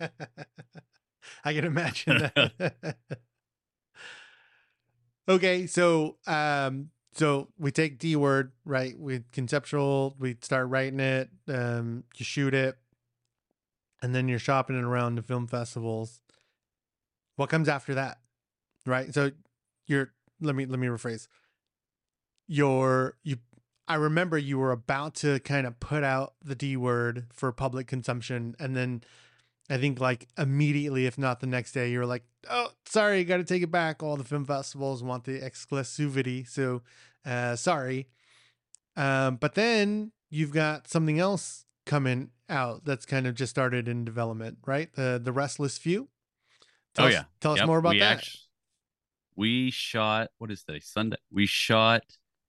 I can imagine that. Okay, so we take D word, right? We conceptual, we start writing it, you shoot it, and then you're shopping it around to film festivals. What comes after that? Right? So you're let me rephrase. I remember you were about to kind of put out the D word for public consumption, and then I think like immediately, if not the next day, you were like, "Oh, sorry, you got to take it back. All the film festivals want the exclusivity, so sorry." But then you've got something else coming out that's kind of just started in development, right? The Restless Few. Oh yeah. Tell us Yep. more about we that. actually we shot, what is today? Sunday. We shot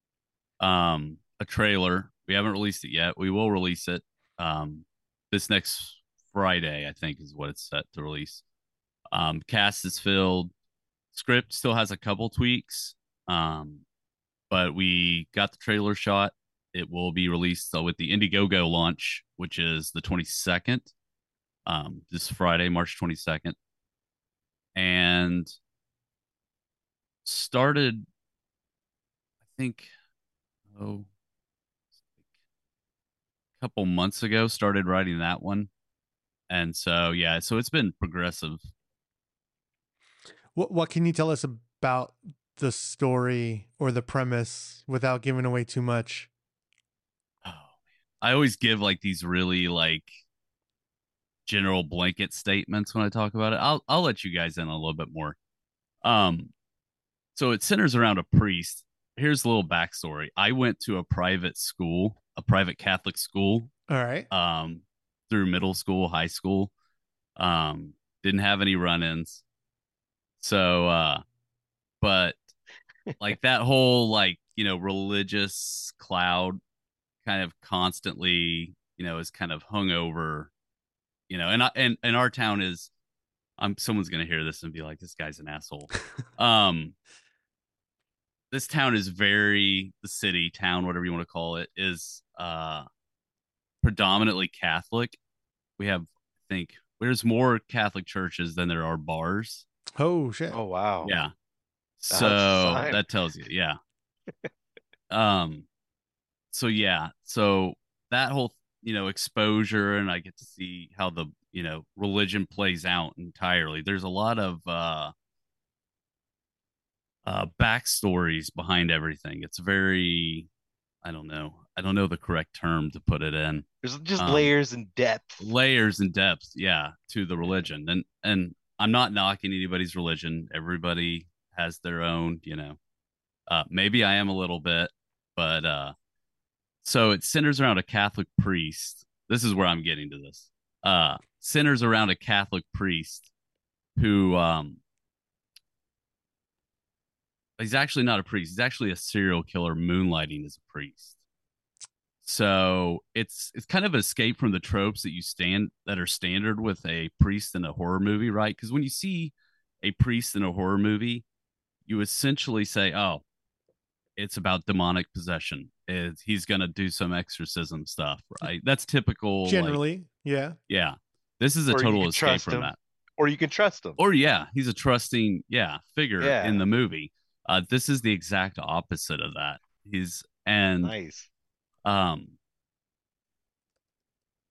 a trailer. We haven't released it yet. We will release it this next Friday, I think is what it's set to release. Cast is filled. Script still has a couple tweaks. But we got the trailer shot. It will be released with the Indiegogo launch, which is the 22nd. This Friday, March 22nd. And started, I think, a couple months ago, started writing that one. And so, yeah, so it's been progressive. What can you tell us about the story or the premise without giving away too much? Oh, I always give like these really like general blanket statements when I talk about it. I'll let you guys in a little bit more. Um, so it centers around a priest. Here's a little backstory. I went to a private school, a private Catholic school, All right. through middle school, high school. Didn't have any run-ins. So, but like that whole like, religious cloud kind of constantly, is kind of hung over, and our town is, someone's gonna hear this and be like, this guy's an asshole. Um, this town is the city, town, whatever you want to call it, is predominantly Catholic. We have, I think, there's more Catholic churches than there are bars. Oh shit. Oh wow. Yeah. That's a So sign. that tells you, yeah. Um, so yeah, so that whole, exposure, and I get to see how the, religion plays out entirely. There's a lot of backstories behind everything. It's very, I don't know the correct term to put it in. There's just Um, layers and depth. layers and depth, yeah, to the religion. And I'm not knocking anybody's religion. Everybody has their own, maybe I am a little bit, but so it centers around a Catholic priest. This is where I'm getting to this. Centers around a Catholic priest who he's actually not a priest. He's actually a serial killer moonlighting as a priest. So it's kind of an escape from the tropes that are standard with a priest in a horror movie, right? Because when you see a priest in a horror movie, you essentially say, "Oh, it's about demonic possession. He's gonna do some exorcism stuff, right?" That's typical. Like, Generally, yeah. yeah, this is a Or you total can escape trust from him. that. Or you can trust him. Or yeah, he's a trusting, figure in Yeah. the movie. This is the exact opposite of that. He's and Nice. um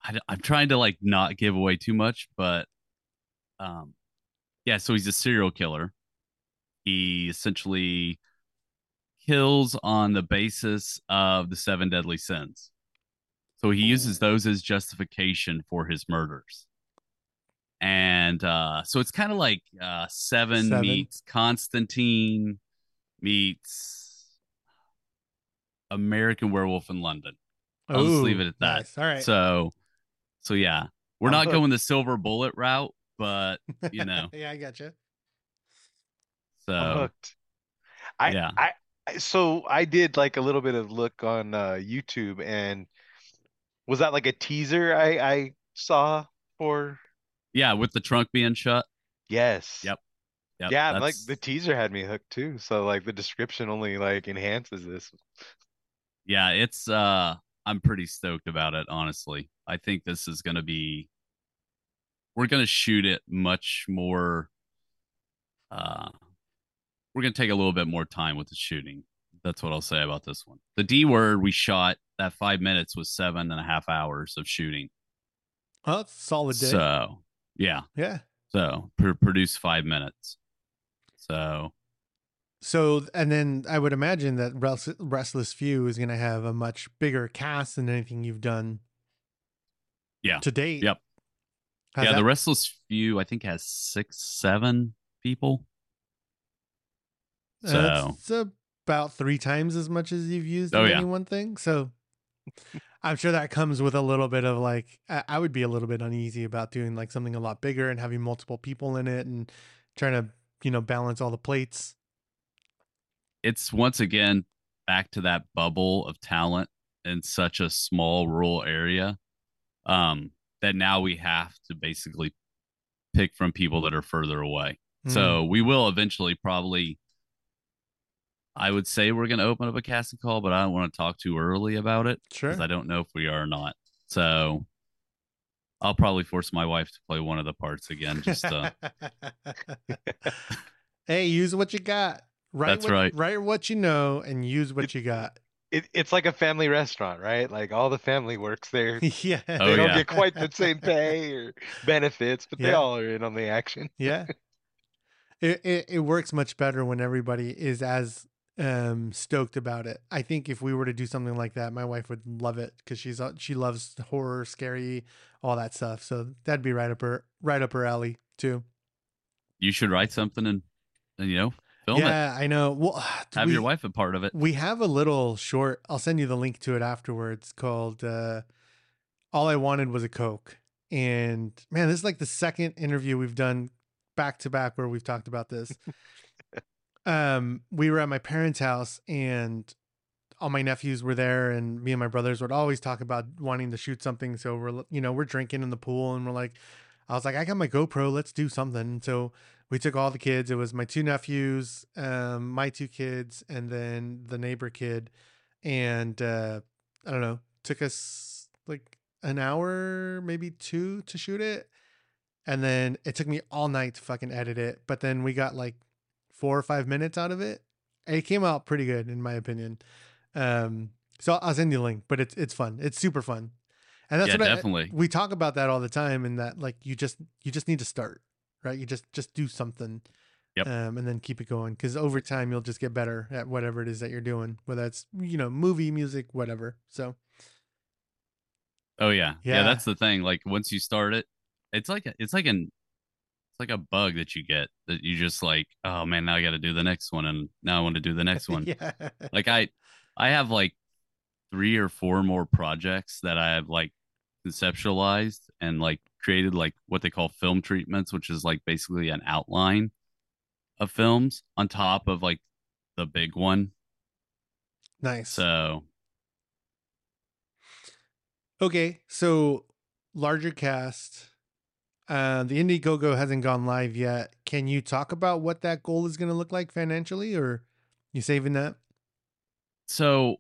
I'm trying to like not give away too much, but um, yeah. So he's a serial killer. He essentially kills on the basis of the seven deadly sins. So he uses Ooh. those as justification for his murders. And so it's kind of like Seven Seven. meets Constantine meets American Werewolf in London. I'll just leave Oh, it at that. nice. All right. So yeah, we're I'm not going hooked. the silver bullet route, but you know, Yeah, I gotcha. I'm so hooked. I yeah, I so I did like a little bit of look on YouTube, and was that like a teaser I saw for? yeah, with the trunk being shut. Yes. Yep, yep. Yeah, and like the That's teaser had me hooked too. So like the description only like enhances this. yeah, it's I'm pretty stoked about it, honestly. I think this is gonna be we're gonna shoot it much more uh we're gonna take a little bit more time with the shooting. That's what I'll say about this one. The D word we shot that 5 minutes was 7.5 hours of shooting. Oh, it's a solid day. So yeah. Yeah. So produce 5 minutes. So So, and then I would imagine that Restless Few is going to have a much bigger cast than anything you've done yeah. to date. Yep. Has Yeah, the that? Restless Few I think has 6, 7 people. So It's about three times as much as you've used oh in yeah. any one thing. So I'm sure that comes with a little bit of like, I would be a little bit uneasy about doing like something a lot bigger and having multiple people in it and trying to, balance all the plates. It's once again back to that bubble of talent in such a small rural area. Um, that now we have to basically pick from people that are further away. Mm, So we will eventually probably I would say we're going to open up a casting call, but I don't want to talk too early about it because sure. I don't know if we are or not. So I'll probably force my wife to play one of the parts again. Just Hey, use what you got. that's right. Write what you know and use It, what you got. it's like a family restaurant, right? Like all the family works there. Oh They don't Yeah. yeah, get quite the same pay or benefits, but they Yeah. all are in on the action. Yeah. It works much better when everybody is as stoked about it. I think if we were to do something like that, my wife would love it because she loves horror, scary, all that stuff. So that'd be right up her alley too. you should write something and film it. Yeah, I know. Well, Have your wife a part of it. we have a little short. I'll send you the link to it afterwards called All I Wanted Was a Coke. And man, this is like the second interview we've done back to back where we've talked about this. We were at my parents' house and all my nephews were there and me and my brothers would always talk about wanting to shoot something. So we're drinking in the pool and we're like, I was like, I got my GoPro, let's do something. So we took all the kids. It was my two nephews, my two kids, and then the neighbor kid. And I don't know, took us like an hour, maybe two to shoot it. And then it took me all night to fucking edit it. But then we got like 4 or 5 minutes out of it. It came out pretty good in my opinion. So I'll send you a link, but it's fun. It's super fun. And that's Yeah, what definitely. we talk about that all the time. And that like, you just need to start, right? You just do something, Yep. and then keep it going. Cause over time you'll just get better at whatever it is that you're doing, whether it's, movie, music, whatever. So Oh yeah. Yeah, yeah. that's the thing. Like once you start it, it's like a bug that you get that you just like, oh man, now I got to do the next one and now I want to do the next one. Yeah. Like I have like 3 or 4 more projects that I have like conceptualized and like created like what they call film treatments, which is like basically an outline of films on top of like the big one. Nice. So Okay. So larger cast. The Indiegogo hasn't gone live yet. Can you talk about what that goal is going to look like financially, or you saving that? so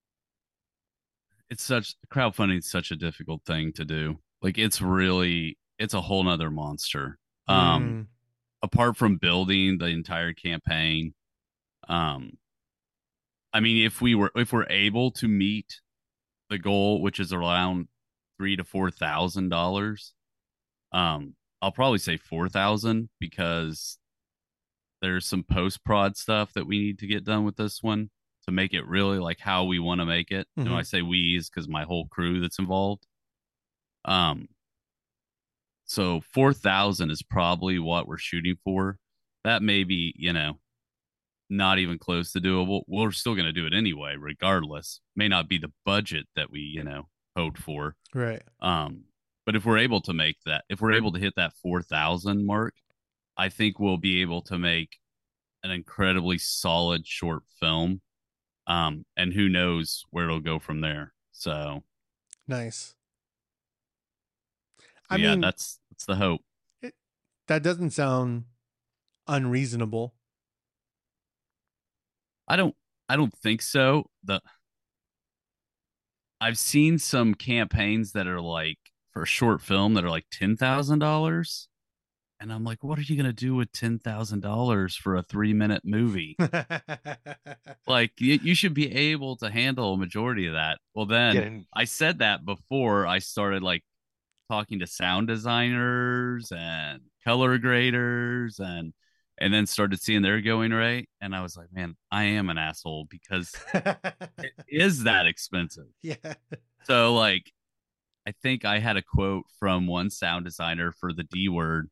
it's such crowdfunding is such a difficult thing to do. Like it's a whole nother monster. Mm, Apart from building the entire campaign, um, I mean, if we're able to meet the goal, which is around $3,000 to $4,000. I'll probably say 4,000 because there's some post prod stuff that we need to get done with this one to make it really like how we want to make it. And when I say we is because my whole crew that's involved. Um, so 4,000 is probably what we're shooting for. That may be, not even close to doable. We're still going to do it anyway, regardless. May not be the budget that we, hoped for. Right. But if we're able to make that, if we're able to hit that 4,000 mark, I think we'll be able to make an incredibly solid short film. And who knows where it'll go from there. So nice. I mean, that's the hope. That doesn't sound unreasonable. I don't think so. I've seen some campaigns that are like for a short film that are like $10,000. And I'm like, what are you going to do with $10,000 for a 3-minute movie? Like, you should be able to handle a majority of that. Well, then I said that before I started like talking to sound designers and color graders and then started seeing their going rate. And I was like, man, I am an asshole because it is that expensive. Yeah. So, like, I think I had a quote from one sound designer for the D Word.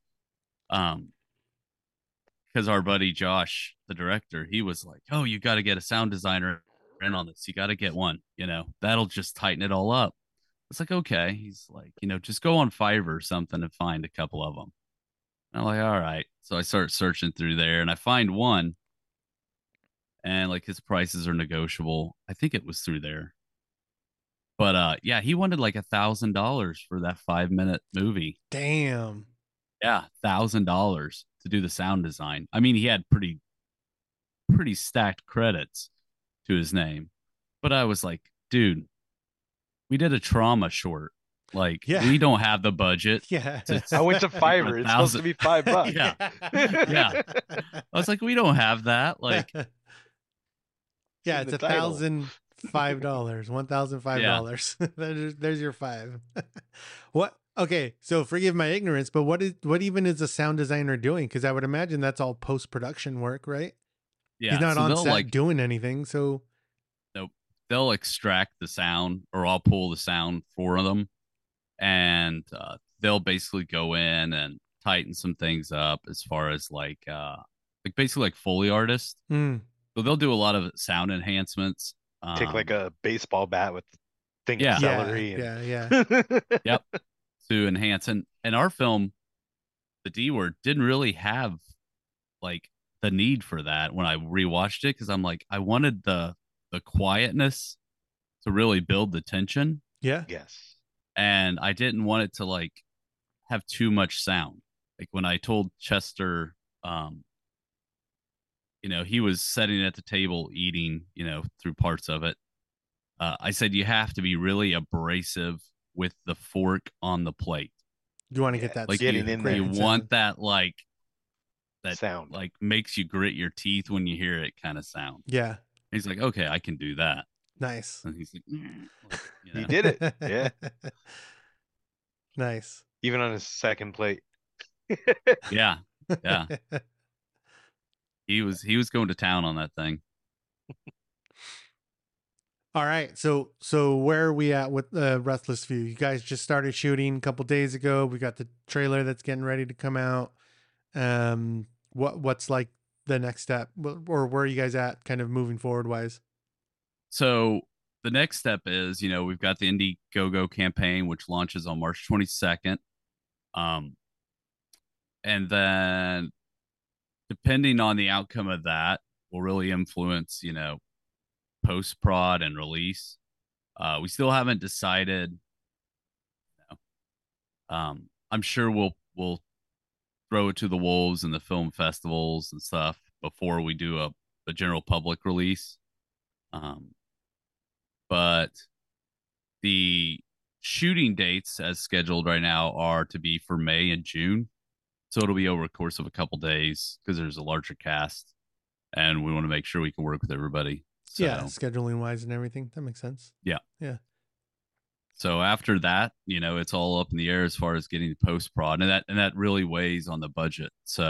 Because our buddy Josh, the director, he was like, oh, you got to get a sound designer in on this. You got to get one, that'll just tighten it all up. It's like, okay. He's like, just go on Fiverr or something and find a couple of them. And I'm like, all right. So I start searching through there and I find one and like his prices are negotiable. I think it was through there. But yeah, he wanted like $1,000 for that 5-minute movie. Damn. Yeah, $1,000 to do the sound design. I mean, he had pretty stacked credits to his name. But I was like, dude, we did a trauma short. Like, we don't have the budget. Yeah. I went to Fiverr. It's supposed to be $5. Yeah. Yeah. I was like, we don't have that. Like, yeah, it's $1,005. $1,005. Yeah. There's your 5. What? Okay, so forgive my ignorance, but what even is a sound designer doing? Because I would imagine that's all post-production work, right? Yeah, he's not on set doing anything. So nope, they'll extract the sound, or I'll pull the sound for them, and they'll basically go in and tighten some things up as far as like basically like Foley artists. So they'll do a lot of sound enhancements. Take like a baseball bat with celery. Yeah. Yep. To enhance and our film, the D Word, didn't really have like the need for that when I rewatched it, because I'm like, I wanted the quietness to really build the tension. Yeah. Yes. And I didn't want it to like have too much sound. Like when I told Chester, he was sitting at the table eating, through parts of it. I said, you have to be really abrasive with the fork on the plate. You want to get that like getting in there. You want that like that sound, like makes you grit your teeth when you hear it kind of sound. Yeah. He's like, okay, I can do that. Nice. And he's like, he did it. Yeah. Nice. Even on his second plate. Yeah. He was going to town on that thing. All right, so where are we at with Restless Few? You guys just started shooting a couple days ago. We got the trailer that's getting ready to come out. What's like the next step, or where are you guys at, kind of moving forward wise? So the next step is, we've got the Indiegogo campaign, which launches on March 22nd, and then depending on the outcome of that, will really influence, post prod and release. We still haven't decided. I'm sure we'll throw it to the wolves and the film festivals and stuff before we do a general public release. But the shooting dates as scheduled right now are to be for May and June. So it'll be over a course of a couple days because there's a larger cast and we want to make sure we can work with everybody. So, yeah, scheduling wise and everything. That makes sense. Yeah. Yeah. So after that, it's all up in the air as far as getting post prod, and that really weighs on the budget.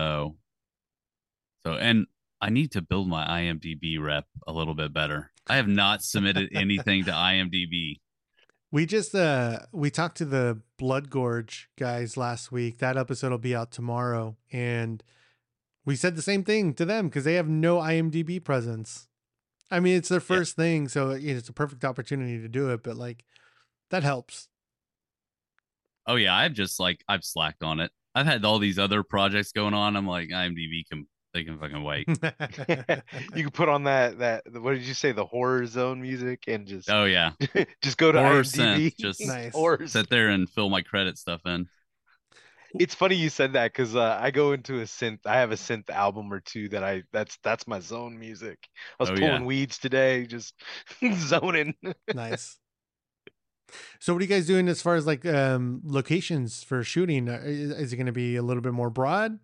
And I need to build my IMDb rep a little bit better. I have not submitted anything to IMDb. We talked to the Blood Gorge guys last week. That episode will be out tomorrow, and we said the same thing to them because they have no IMDb presence. I mean, it's their first thing, so it's a perfect opportunity to do it. But like, that helps. Oh yeah, I've slacked on it. I've had all these other projects going on. I'm like, they can fucking wait. You can put on that what did you say, the horror zone music, and just Oh yeah, just go to horror IMDb. synth. Just Nice. sit there and fill my credit stuff in. It's funny you said that because I go into a synth. I have a synth album or two that's my zone music. I was Oh, pulling yeah. weeds today, just zoning. Nice. So what are you guys doing as far as like locations for shooting? Is it going to be a little bit more broad?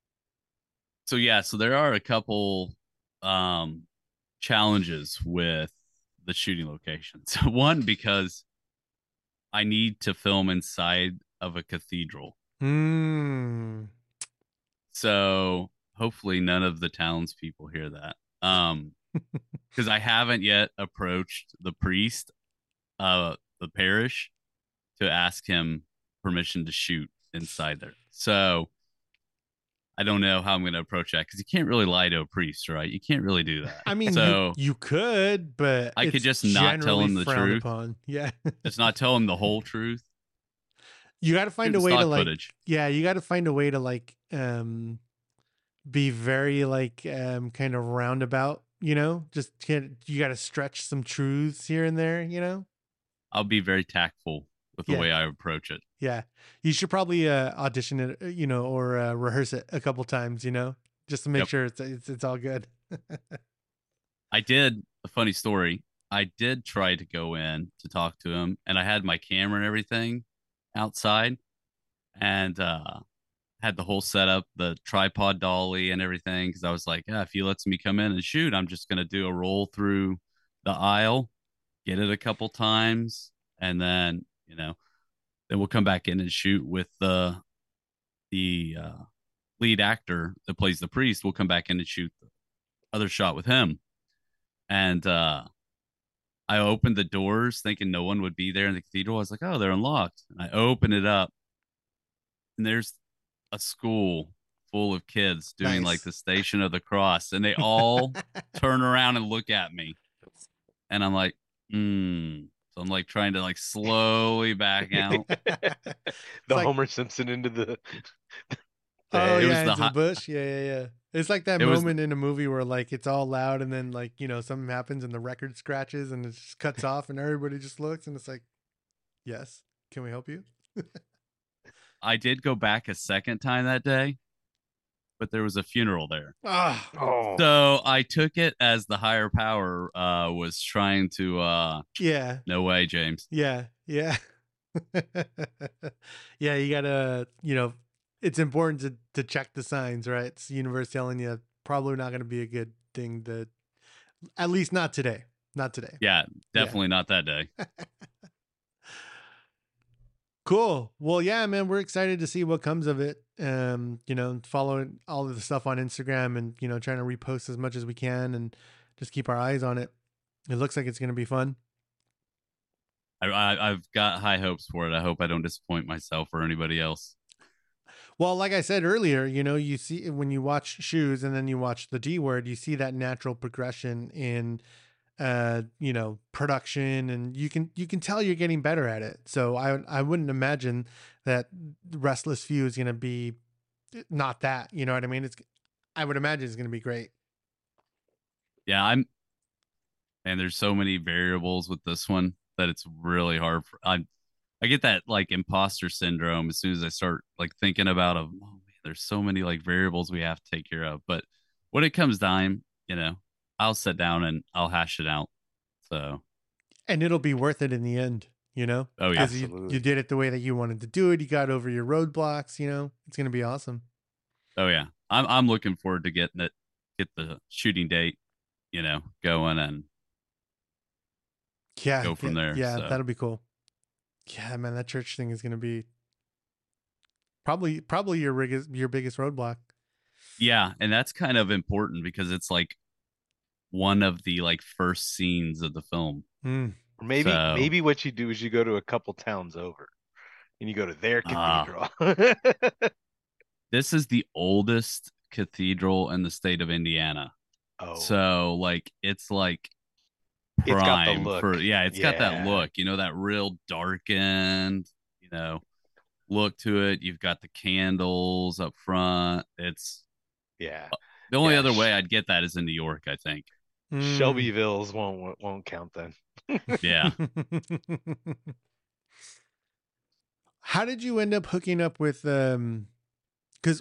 So there are a couple um challenges with the shooting locations. One, because I need to film inside of a cathedral. Hmm. So hopefully none of the townspeople hear that. Because I haven't yet approached the priest, the parish, to ask him permission to shoot inside there. So I don't know how I'm going to approach that because you can't really lie to a priest, right? You can't really do that. I mean, so you could, but I could it's just not tell generally him the frowned truth. upon. Yeah. Just not tell him the whole truth. You got to find Shoot a the way to stock like, footage. yeah, you got to find a way to like, be very like, kind of roundabout, just you got to stretch some truths here and there, I'll be very tactful with the Yeah. way I approach it. Yeah. You should probably, audition it, or, rehearse it a couple times, just to make Yep. sure it's all good. I did a funny story. I did try to go in to talk to him, and I had my camera and everything outside, and had the whole setup, the tripod dolly and everything. Because I was like, yeah, if he lets me come in and shoot, I'm just gonna do a roll through the aisle, get it a couple times, and then we'll come back in and shoot with the lead actor that plays the priest. We'll come back in and shoot the other shot with him. And I opened the doors thinking no one would be there in the cathedral. I was like, oh, they're unlocked. And I open it up, and there's a school full of kids doing Nice. like the Station of the Cross, and they all turn around and look at me. And I'm like, So I'm like trying to like slowly back out. The like- Homer Simpson into the Oh It was yeah, the into the hot- bush. Yeah. It's like that It was moment in a movie where like it's all loud and then like something happens and the record scratches and it just cuts off and everybody just looks and it's like, yes, can we help you? I did go back a second time that day, but there was a funeral there. Ah, oh So I took it as the higher power was trying to yeah, no way, James. yeah. Yeah, you gotta, it's important to check the signs, right? It's the universe telling you probably not gonna be a good thing to, at least not today. Not today. Yeah, definitely not that day. Cool. Well, yeah, man, we're excited to see what comes of it. Following all of the stuff on Instagram and, trying to repost as much as we can and just keep our eyes on it. It looks like it's going to be fun. I've got high hopes for it. I hope I don't disappoint myself or anybody else. Well, like I said earlier, you see when you watch Shoes and then you watch the D Word, you see that natural progression in production, and you can tell you're getting better at it. So I wouldn't imagine that Restless Few is going to be not that, you know what I mean? I would imagine it's going to be great. Yeah, and there's so many variables with this one that it's really hard for I get that like imposter syndrome as soon as I start like thinking about oh man, there's so many like variables we have to take care of. But when it comes time, I'll sit down and I'll hash it out. So, and it'll be worth it in the end, Oh yeah, because absolutely. you did it the way that you wanted to do it. You got over your roadblocks. It's going to be awesome. oh yeah. I'm looking forward to get the shooting date, going and Yeah, go from there. Yeah, So. that'll be cool. Yeah, man, that church thing is gonna be probably your biggest roadblock. Yeah, and that's kind of important because it's like one of the like first scenes of the film. Mm. Or So, maybe what you do is you go to a couple towns over and you go to their uh cathedral. this is the oldest cathedral in the state of Indiana. Oh, So, it's like it's got the prime look. for, yeah, it's got that Yeah. look, that real darkened, you know, look to it. You've got the candles up front. It's Yeah. the only Yeah. other way I'd get that is in New York, I think. Mm. Shelbyville's won't count then. Yeah. How did you end up hooking up with because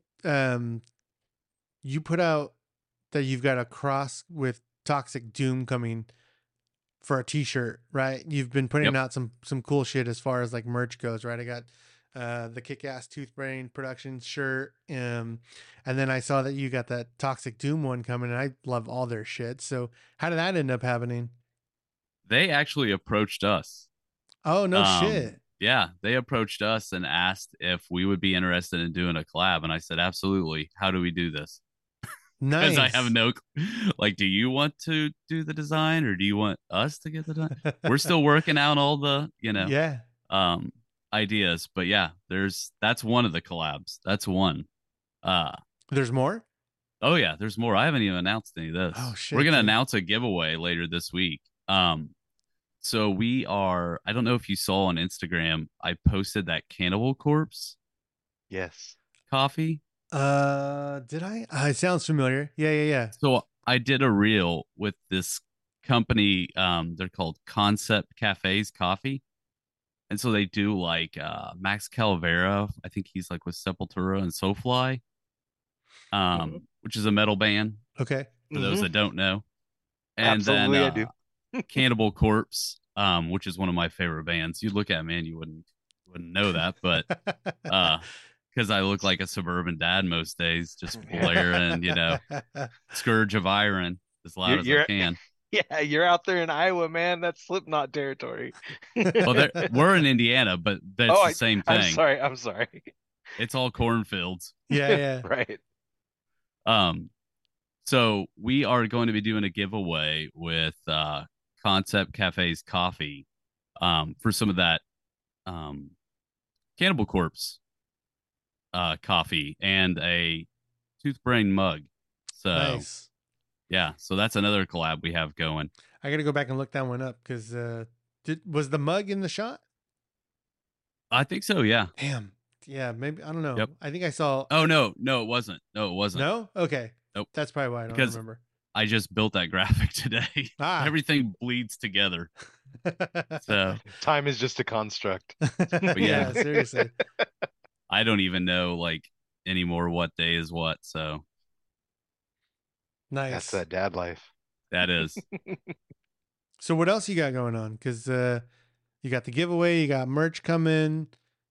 you put out that you've got a cross with Toxic Doom coming for a t-shirt, right? You've been putting Yep. out some cool shit as far as like merch goes, right? I got the Kick-Ass Toothbrain Productions shirt, and then I saw that you got that Toxic Doom one coming, and I love all their shit. So how did that end up happening? They actually approached us. Oh no shit. Yeah, they approached us and asked if we would be interested in doing a collab, and I said absolutely. How do we do this? Because I have Nice. no, like, do you want to do the design or do you want us to get the design? We're still working out all the, Yeah. um, ideas, but yeah, that's one of the collabs. That's one. Uh, There's more? oh yeah, there's more. I haven't even announced any of Oh this. We're shit, gonna dude. announce a giveaway later this week. So we are. I don't know if you saw on Instagram. I posted that Cannibal Corpse Yes. coffee. Did I? It sounds familiar. Yeah, yeah, yeah. So I did a reel with this company. They're called Concept Cafes Coffee, and so they do like Max Calavera. I think he's like with Sepultura and Soulfly, which is a metal band Okay. for those Hmm. that don't know. And then Absolutely, I do. Cannibal Corpse, which is one of my favorite bands. You'd look at me and you wouldn't know that, but uh, because I look like a suburban dad most days, just blaring, Scourge of Iron as loud as I You're can. yeah, you're out there in Iowa, man. That's Slipknot territory. Well, we're in Indiana, but Oh, that's the same I'm thing. sorry. I'm sorry. It's all cornfields. Yeah, yeah. Right. Um, so we are going to be doing a giveaway with Concept Cafe's coffee, for some of that um Cannibal Corpse coffee and a Toothbrain mug. So Nice. yeah, so that's another collab we have going. I got to go back and look that one up because was the mug in the shot? I think so. Yeah. Damn. Yeah, maybe I don't know. Yep. I think I saw. Oh no, it wasn't. No, it wasn't. No. Okay. Nope. That's probably why I don't Because remember. I just built that graphic today. Ah. Everything bleeds together. So, Time is just a construct. but yeah, Yeah. Seriously. I don't even know like anymore what day is what. So That's Nice. that dad life. that is. So what else you got going on? Because you got the giveaway, you got merch coming.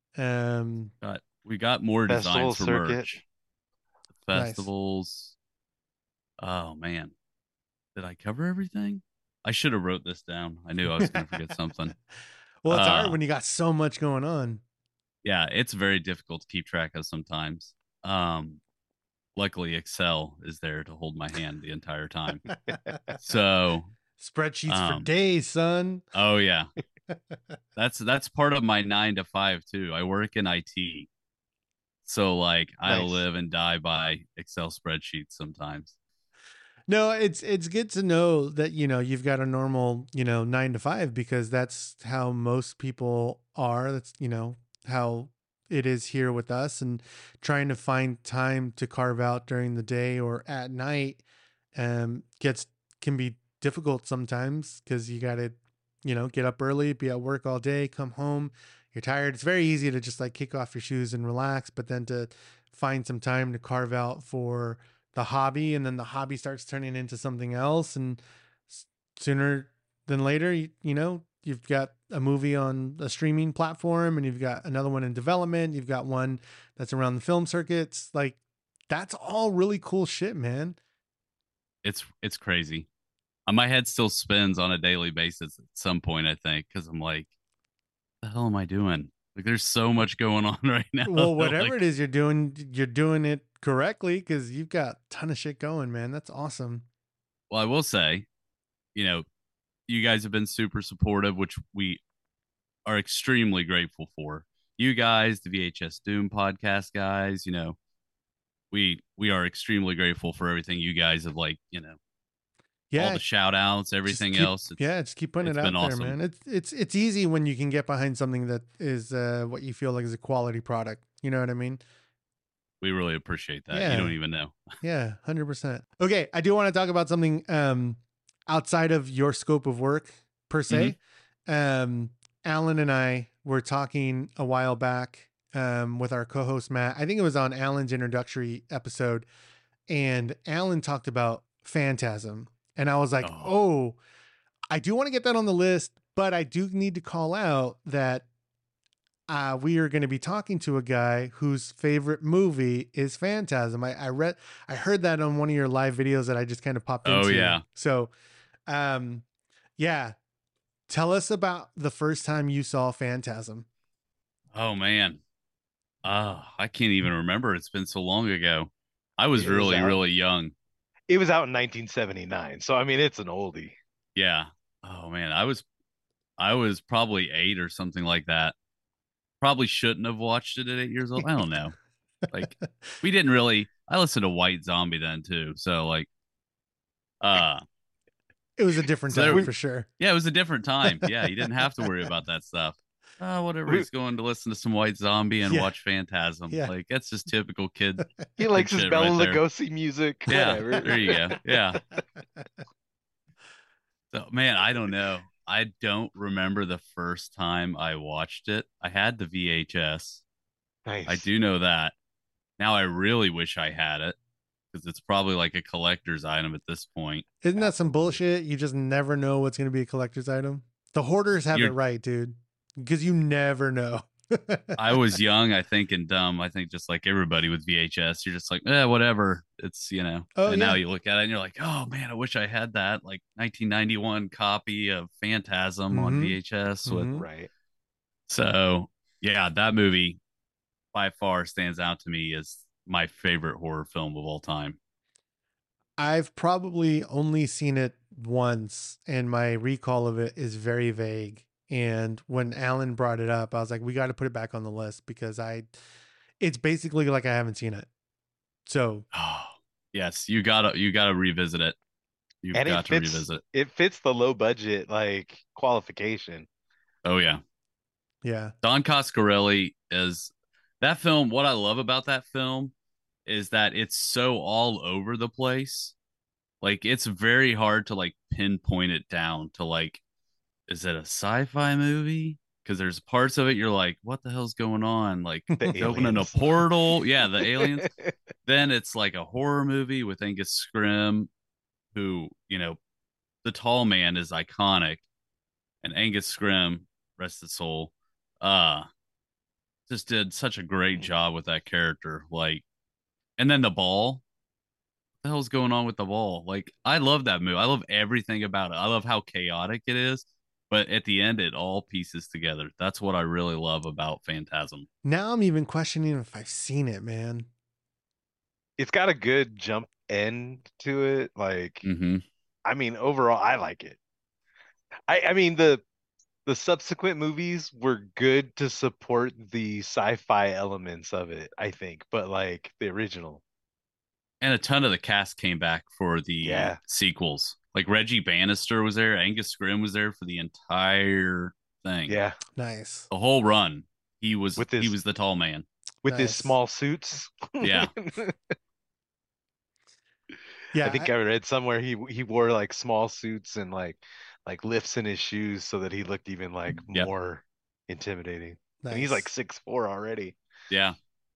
We got more Festival designs for circuit. merch. Nice. Festivals. Oh man, did I cover everything? I should have wrote this down. I knew I was going to forget something. Well, it's hard Uh, when you got so much going on. yeah, it's very difficult to keep track of sometimes. Luckily, Excel is there to hold my hand the entire time. So, Spreadsheets for um, days, son. oh yeah, that's part of my 9 to 5 too. I work in IT, so like I Nice. live and die by Excel spreadsheets sometimes. No, it's good to know that you've got a normal 9 to 5 because that's how most people are. That's how it is here with us, and trying to find time to carve out during the day or at night gets can be difficult sometimes because you got to get up early, be at work all day, come home, you're tired. It's very easy to just like kick off your shoes and relax, but then to find some time to carve out for the hobby, and then the hobby starts turning into something else, and sooner than later you've got a movie on a streaming platform, and you've got another one in development, you've got one that's around the film circuits. Like, that's all really cool shit, man. It's crazy. My head still spins on a daily basis at some point, I think, because I'm like, the hell am I doing? Like, there's so much going on right now. Well, whatever Like, it is you're doing it correctly because you've got a ton of shit going, man. That's awesome. well, I will say, you know, you guys have been super supportive, which we are extremely grateful for. You guys, the VHS Doom podcast guys, we are extremely grateful for everything you guys have, like, all Yeah, the shout outs, just everything keep else. It's yeah, just keep putting it's it been out there, awesome. man. It's easy when you can get behind something that is what you feel like is a quality product. You know what I mean? We really appreciate that. You don't Yeah. even know. Yeah, 100%. Okay, I do want to talk about something outside of your scope of work per Mhm. se. Um Alan and I were talking a while back with our co-host Matt. I think it was on Alan's introductory episode, and Alan talked about Phantasm. And I was like, Oh, "Oh, I do want to get that on the list, but I do need to call out that we are going to be talking to a guy whose favorite movie is Phantasm. I heard that on one of your live videos that I just kind of popped oh into. yeah. So, um, yeah, tell us about the first time you saw Phantasm. Oh man. I can't even remember. It's been so long ago. I was It was really, out. really young. It was out in 1979, so I mean it's an oldie. Yeah. Oh man, I was probably 8 or something like that. Probably shouldn't have watched it at 8 years old. I don't know. Like, we didn't really. I listened to White Zombie then too. So like, uh, It was a different so time there, We for sure. yeah, it was a different time. Yeah, you didn't have to worry about that stuff. Whatever. we He's going to listen to some White Zombie and Yeah, watch Phantasm. yeah. Like, that's just typical he kid likes his shit right Bela there. Lugosi music, Yeah, whatever. there you go. Yeah. So man, I don't know. I don't remember the first time I watched it. I had the VHS. I Nice. do know that. Now I really wish I had it because it's probably like a collector's item at this point. Isn't that some Absolutely. bullshit? You just never know what's going to be a collector's item. The hoarders have it You're right, dude, because you never know. I was young, I think, and dumb. I think just like everybody with VHS, you're just like, whatever. Oh And now yeah. you look at it and you're like, oh man, I wish I had that like 1991 copy of Phantasm on Mm-hmm. VHS with. Mm-hmm. Right. So yeah, that movie by far stands out to me as my favorite horror film of all time. I've probably only seen it once, and my recall of it is very vague. And when Alan brought it up, I was like, we got to put it back on the list because it's basically like I haven't seen it. So, Oh, yes, you gotta revisit it. You've And got to revisit it. it fits the low budget like qualification. Oh yeah. yeah, Don Coscarelli is that film. What I love about that film is that it's so all over the place. Like, it's very hard to like pinpoint it down to like, is it a sci-fi movie? Because there's parts of it you're like, what the hell's going on? Like, The he's opening a aliens. portal. Yeah, the aliens. Then it's like a horror movie with Angus Scrim, who, the tall man is iconic, and Angus Scrim, rest his soul, uh, just did such a great job with that character. Like, and then the ball. What the hell's going on with the ball? Like, I love that movie. I love everything about it. I love how chaotic it is, but at the end, it all pieces together. That's what I really love about Phantasm. now I'm even questioning if I've seen it, man. It's got a good jump end to it. Like, Mm-hmm. I mean, overall, I like it. I mean, the subsequent movies were good to support the sci-fi elements of it, I think, but like the original. And a ton of the cast came back for the Yeah. sequels. Like, Reggie Bannister was there, Angus Scrim was there for the entire thing, Yeah. Nice, the whole run. He was With he his was the tall man. with his nice. small suits. Yeah, I Yeah, think I read somewhere he wore like small suits and like lifts in his shoes so that he looked even like yeah, more intimidating. And he's like nice. 6'4" already. yeah.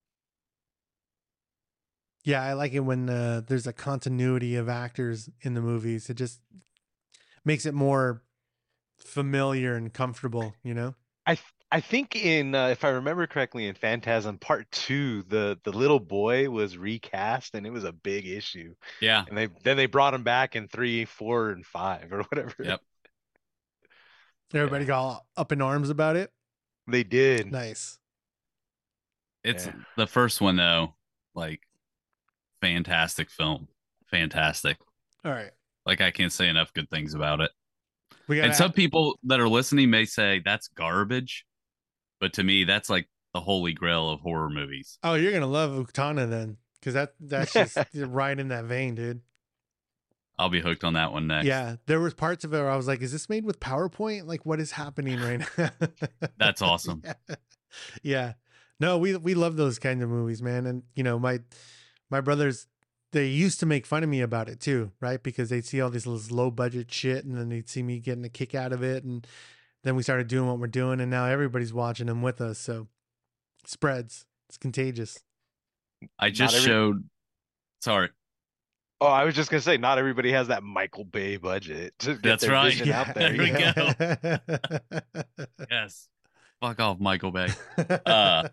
Yeah, I like it when there's a continuity of actors in the movies. It just makes it more familiar and comfortable, you know? I think in if I remember correctly in Phantasm Part 2 the little boy was recast and it was a big issue. Yeah. And they brought him back in 3, 4 and 5 or whatever. Yep. Everybody Yeah. got all up in arms about it. They did. Nice. It's Yeah. the first one though, like fantastic film. Fantastic. All right. Like I can't say enough good things about it. We And gotta. some people that are listening may say that's garbage, but to me that's like the holy grail of horror movies. Oh, you're gonna love Uktana then, because that's just right in that vein, dude. I'll be hooked on that one next. Yeah, there was parts of it where I was like, "Is this made with PowerPoint? Like, what is happening right now?" That's awesome. Yeah. Yeah. No, we love those kinds of movies, man. And my brothers, they used to make fun of me about it too, right? Because they'd see all this low budget shit, and then they'd see me getting a kick out of it, and then we started doing what we're doing, and now everybody's watching them with us. So it spreads. It's contagious. I Not just every. showed sorry. Oh, I was just gonna say, not everybody has that Michael Bay budget to get That's their right. vision out there. There we You know? go. Yes. Fuck off, Michael Bay. Uh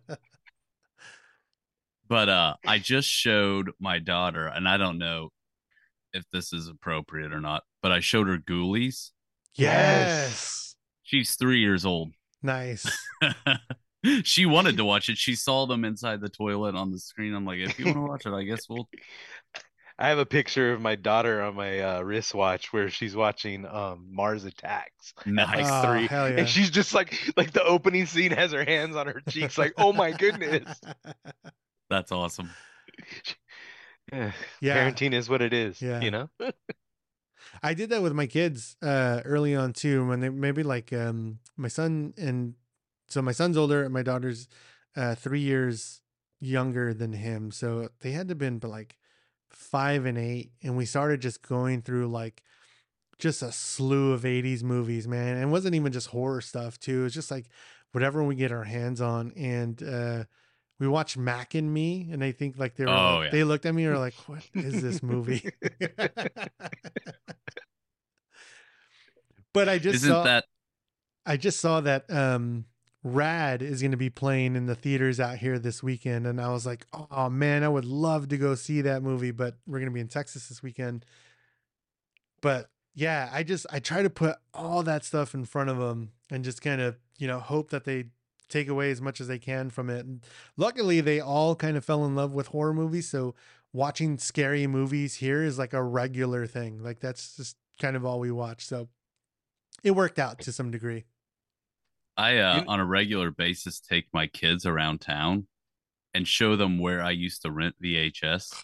but I just showed my daughter, and I don't know if this is appropriate or not, but I showed her Ghoulies. Yes. Yes. She's 3 years old. Nice. She wanted to watch it. She saw them inside the toilet on the screen. I'm like, if you want to watch it, I guess we'll. I have a picture of my daughter on my wristwatch where she's watching Mars Attacks at like Nice. Oh, 3, hell yeah. and she's just like the opening scene has her hands on her cheeks, like, oh my goodness. That's awesome. Yeah, Yeah. parenting is what it is, Yeah. you know? I did that with my kids early on too, when they maybe like my son, and so my son's older and my daughter's 3 years younger than him. So they had to have been but like 5 and 8. And we started just going through like just a slew of 80s movies, man. And it wasn't even just horror stuff too. It's just like whatever we get our hands on. And we watched Mac and Me, and I think like they were Oh, like yeah. they looked at me and were like, "What is this movie?" But Isn't that I just saw that Rad is going to be playing in the theaters out here this weekend, and I was like, "Oh man, I would love to go see that movie, but we're going to be in Texas this weekend." But yeah, I try to put all that stuff in front of them and just kind of, hope that they take away as much as they can from it. And luckily, they all kind of fell in love with horror movies, so watching scary movies here is like a regular thing. Like that's just kind of all we watch. So it worked out to some degree. I You, on a regular basis take my kids around town and show them where I used to rent VHS.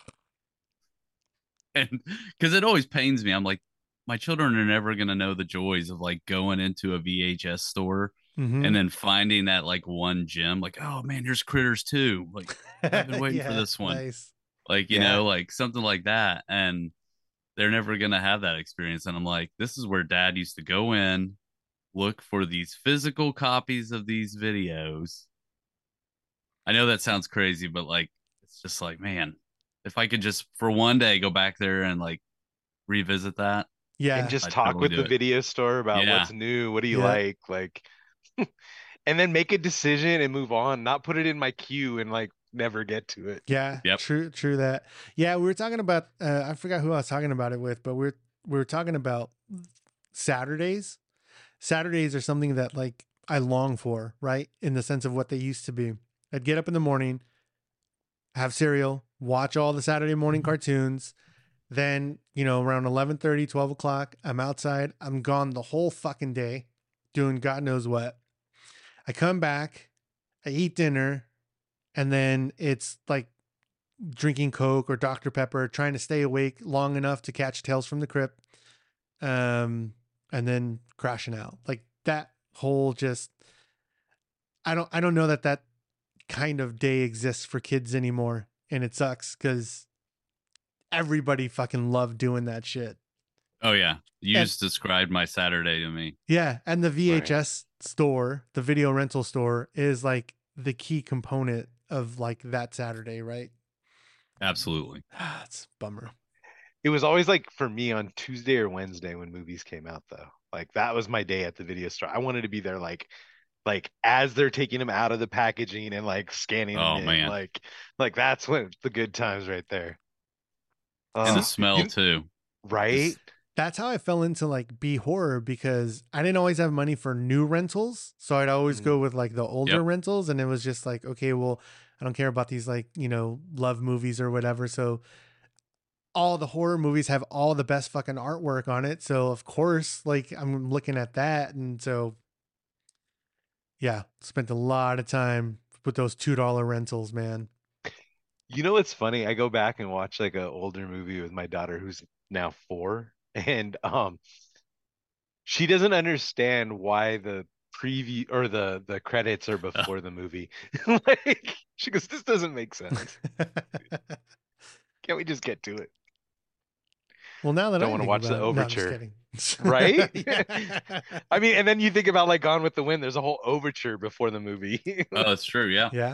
And because it always pains me, I'm like, my children are never gonna know the joys of like going into a VHS store Mm-hmm. and then finding that like one gem, like, oh man, here's Critters 2. Like, I've been waiting for Yeah, this one. nice. Like, yeah. like something like that. And they're never gonna have that experience. And I'm like, this is where dad used to go in, look for these physical copies of these videos. I know that sounds crazy, but like it's just like, man, if I could just for one day go back there and like revisit that, And Yeah, just I'd talk totally with do the it. video store about Yeah, what's new, what do you yeah, like, and then make a decision and move on, not put it in my queue and like never get to it. yeah. yep. True that. Yeah, we were talking about. I forgot who I was talking about it with, but we were talking about Saturdays. Saturdays are something that like I long for, right? In the sense of what they used to be. I'd get up in the morning, have cereal, watch all the Saturday morning cartoons. Then, around 11:30, 12 o'clock, I'm outside. I'm gone the whole fucking day doing God knows what. I come back, I eat dinner, and then it's like drinking Coke or Dr. Pepper, trying to stay awake long enough to catch Tales from the Crypt, and then crashing out. Like that whole just I don't know that kind of day exists for kids anymore, and it sucks because everybody fucking loved doing that shit. Oh yeah. You And just described my Saturday to me. yeah, and the Right. VHS store, the video rental store, is like the key component of like that Saturday, right? Absolutely. It's a bummer. It was always like for me on Tuesday or Wednesday when movies came out though. Like that was my day at the video store. I wanted to be there like as they're taking them out of the packaging and like scanning them Oh in. man. Like that's when the good times right there. And the See, smell You too. right? Just that's how I fell into like B horror, because I didn't always have money for new rentals. So I'd always go with like the older Yep. rentals. And it was just like, okay, well, I don't care about these like, love movies or whatever. So all the horror movies have all the best fucking artwork on it. So of course, like I'm looking at that. And so, yeah, spent a lot of time with those $2 rentals, man. You know what's funny? I go back and watch like an older movie with my daughter who's now 4, and she doesn't understand why the preview or the credits are before the movie. Like she goes, "This doesn't make sense. Can't we just get to it?" Well, now that Don't I want to think watch the about it, no, I'm just overture, kidding. right? Yeah. I mean, and then you think about like Gone with the Wind, there's a whole overture before the movie. Oh, that's true. Yeah. Yeah.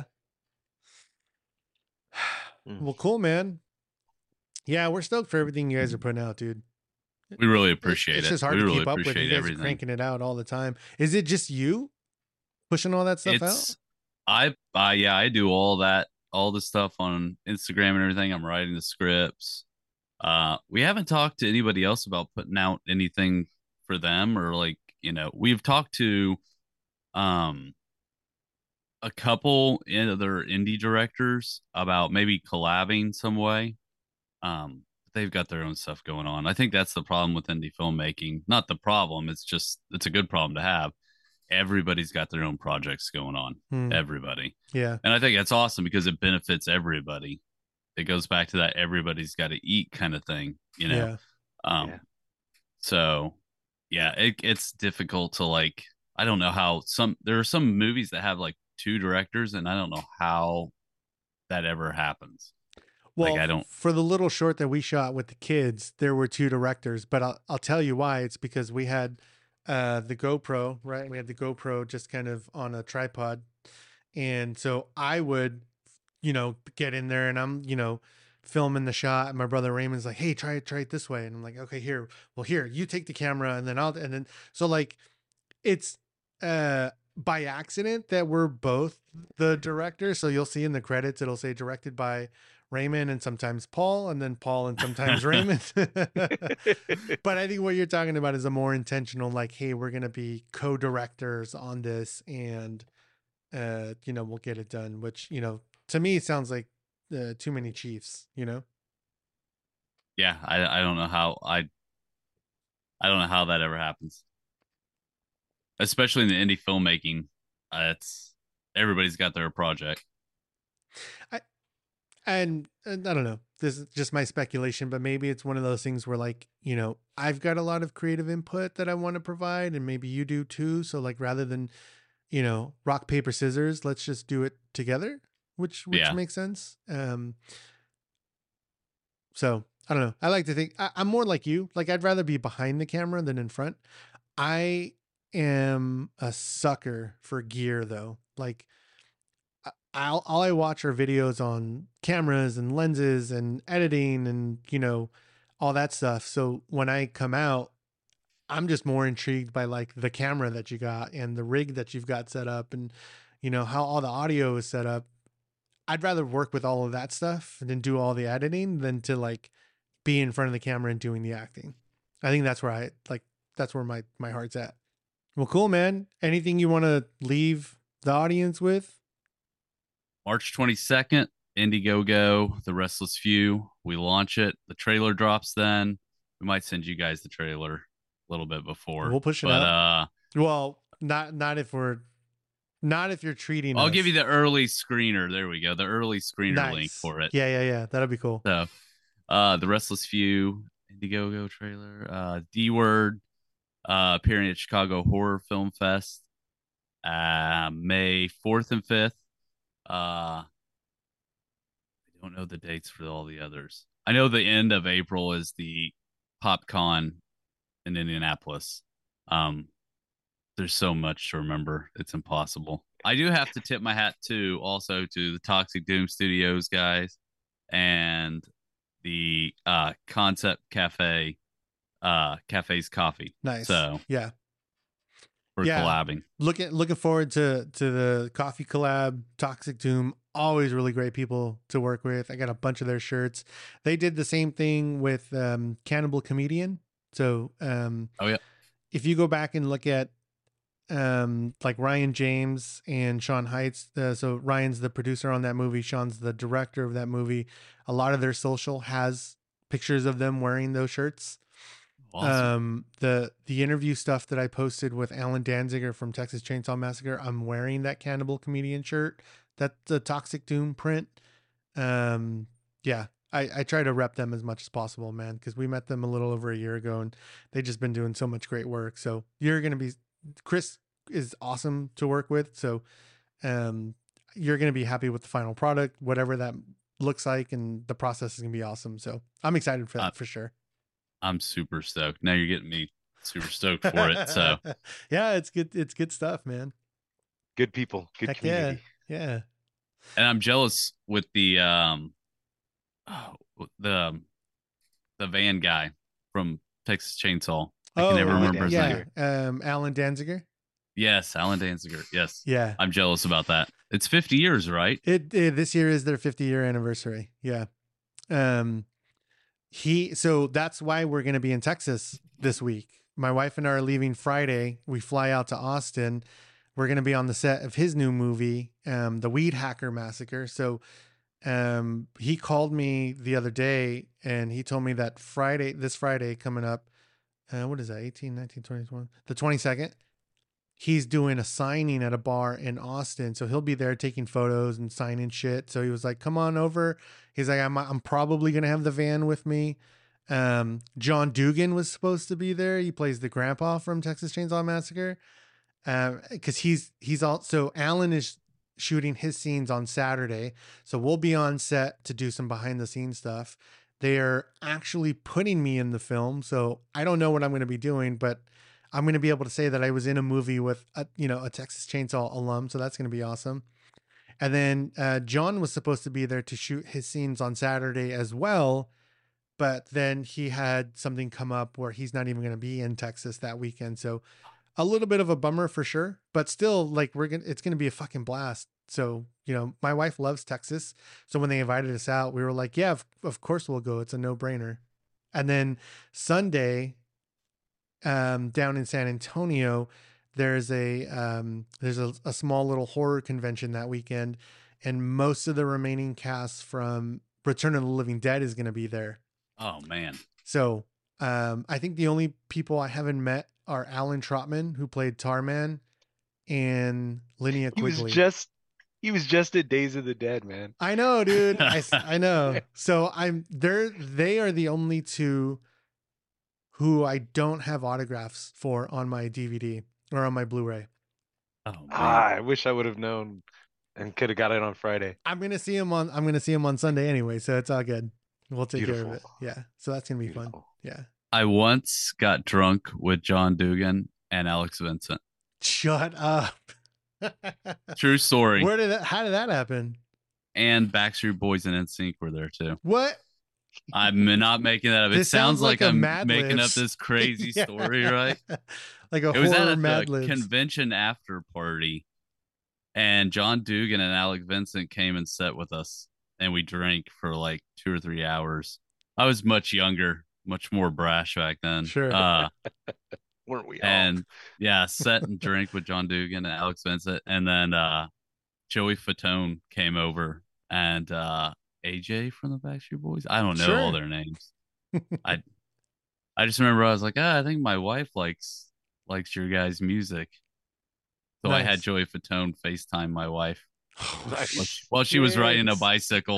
Mm. Well, cool, man. Yeah, we're stoked for everything you guys are putting out, dude. We really It- appreciate it's it. just hard We to really keep up with. You appreciate guys are everything. cranking it out all the time. Is it just you pushing all that stuff out? It's yeah, I do all that, all the stuff on Instagram and everything. I'm writing the scripts. We haven't talked to anybody else about putting out anything for them, or like, we've talked to um a couple other indie directors about maybe collabing some way. They've got their own stuff going on. I think that's the problem with indie filmmaking. Not the problem, it's a good problem to have. Everybody's got their own projects going on. Hmm. Everybody. Yeah. And I think that's awesome because it benefits everybody. It goes back to that everybody's got to eat kind of thing, Yeah. Um, so yeah, it's difficult to like, I don't know how there are some movies that have like 2 directors, and I don't know how that ever happens. Well, Like, I don't. for the little short that we shot with the kids, there were 2 directors, but I'll tell you why. It's because we had the GoPro, right? We had the GoPro just kind of on a tripod. And so I would, get in there and I'm, filming the shot. And my brother Raymond's like, "Hey, try it this way." And I'm like, "Okay, here. Well, here, you take the camera and then so like it's by accident that we're both the directors. So you'll see in the credits it'll say directed by Raymond and sometimes Paul, and then Paul and sometimes Raymond. But I think what you're talking about is a more intentional, like, hey, we're gonna be co-directors on this, and we'll get it done. Which to me sounds like too many chiefs. Yeah, I don't know how I don't know how that ever happens, especially in the indie filmmaking. It's everybody's got their project. And I don't know. This is just my speculation, but maybe it's one of those things where, like, I've got a lot of creative input that I want to provide, and maybe you do too. So, like, rather than, rock, paper, scissors, let's just do it together, which Yeah. makes sense. So I don't know. I like to think I'm more like you. Like, I'd rather be behind the camera than in front. I am a sucker for gear, though. Like, all I watch are videos on cameras and lenses and editing and all that stuff. So when I come out, I'm just more intrigued by like the camera that you got and the rig that you've got set up, and how all the audio is set up. I'd rather work with all of that stuff and then do all the editing than to like be in front of the camera and doing the acting. I think that's where that's where my heart's at. Well, cool, man. Anything you want to leave the audience with? March 22nd, Indiegogo, The Restless Few. We launch it. The trailer drops then. We might send you guys the trailer a little bit before. We'll push it out. Well, not if you're treating I'll us. give you the early screener. There we go. The early screener Nice. link for it. Yeah. That'll be cool. So, The Restless Few, Indiegogo trailer. D-Word, appearing at Chicago Horror Film Fest, May 4th and 5th. I don't know the dates for all the others. I know the end of April is the PopCon in Indianapolis. There's so much to remember. It's impossible. I do have to tip my hat too, also to the Toxic Doom Studios guys and the Concept Cafe, Cafe's Coffee. Nice. So yeah, for collabing. Looking forward to the coffee collab. Toxic Doom, always really great people to work with. I got a bunch of their shirts. They did the same thing with Cannibal Comedian. So Oh yeah. if you go back and look at like Ryan James and Sean Heights, so Ryan's the producer on that movie, Sean's the director of that movie. A lot of their social has pictures of them wearing those shirts. Awesome. The interview stuff that I posted with Alan Danziger from Texas Chainsaw Massacre, I'm wearing that Cannibal Comedian shirt. That's the Toxic Doom print. Yeah, I try to rep them as much as possible, man, because we met them a little over a year ago and they just been doing so much great work. So Chris is awesome to work with. So you're gonna be happy with the final product, whatever that looks like, and the process is gonna be awesome. So I'm excited for that for sure. I'm super stoked. Now you're getting me super stoked for it. So yeah, it's good. It's good stuff, man. Good people, good Heck community. Yeah. and I'm jealous with the the van guy from Texas Chainsaw. I can never remember his name. Alan Danziger. Yes, Alan Danziger. Yes. Yeah. I'm jealous about that. It's 50 years, right? It this year is their 50-year anniversary. Yeah. So that's why we're going to be in Texas this week. My wife and I are leaving Friday. We fly out to Austin. We're going to be on the set of his new movie, The Weed Hacker Massacre. So he called me the other day and he told me that this Friday coming up, what is that? 18, 19, 20, 21, the 22nd. He's doing a signing at a bar in Austin. So he'll be there taking photos and signing shit. So he was like, come on over. He's like, I'm probably going to have the van with me. John Dugan was supposed to be there. He plays the grandpa from Texas Chainsaw Massacre. Cause he's also, Alan is shooting his scenes on Saturday. So we'll be on set to do some behind the scenes stuff. They're actually putting me in the film. So I don't know what I'm going to be doing, but I'm going to be able to say that I was in a movie with a Texas Chainsaw alum. So that's going to be awesome. And then John was supposed to be there to shoot his scenes on Saturday as well. But then he had something come up where he's not even going to be in Texas that weekend. So a little bit of a bummer for sure, but still like it's going to be a fucking blast. So, my wife loves Texas. So when they invited us out, we were like, yeah, of course we'll go. It's a no brainer. And then Sunday, down in San Antonio, there's a small little horror convention that weekend, and most of the remaining cast from Return of the Living Dead is going to be there. Oh man. So I think the only people I haven't met are Alan Trotman, who played Tarman, and Linnea Quigley. He was just at Days of the Dead, man. I know, dude. I know. So they are the only two who I don't have autographs for on my DVD or on my Blu-ray. Oh man. I wish I would have known and could have got it on Friday. I'm gonna see him on Sunday anyway, so it's all good. We'll take care of it. Yeah. So that's gonna be fun. Yeah. I once got drunk with John Dugan and Alex Vincent. Shut up. True story. How did that happen? And Backstreet Boys and NSYNC were there too. What? I'm not making that up. It sounds like I'm making up this crazy story, right? Like a it was horror at Mad the Libs. convention after party, and John Dugan and Alex Vincent came and sat with us, and we drank for like 2 or 3 hours. I was much younger, much more brash back then. Sure. Weren't we all? And yeah, sat and drank with John Dugan and Alex Vincent, and then Joey Fatone came over, and AJ from the Backstreet Boys. I don't know all their names. I just remember I was like, I think my wife likes your guys' music. So nice. I had Joey Fatone FaceTime my wife while she was riding a bicycle.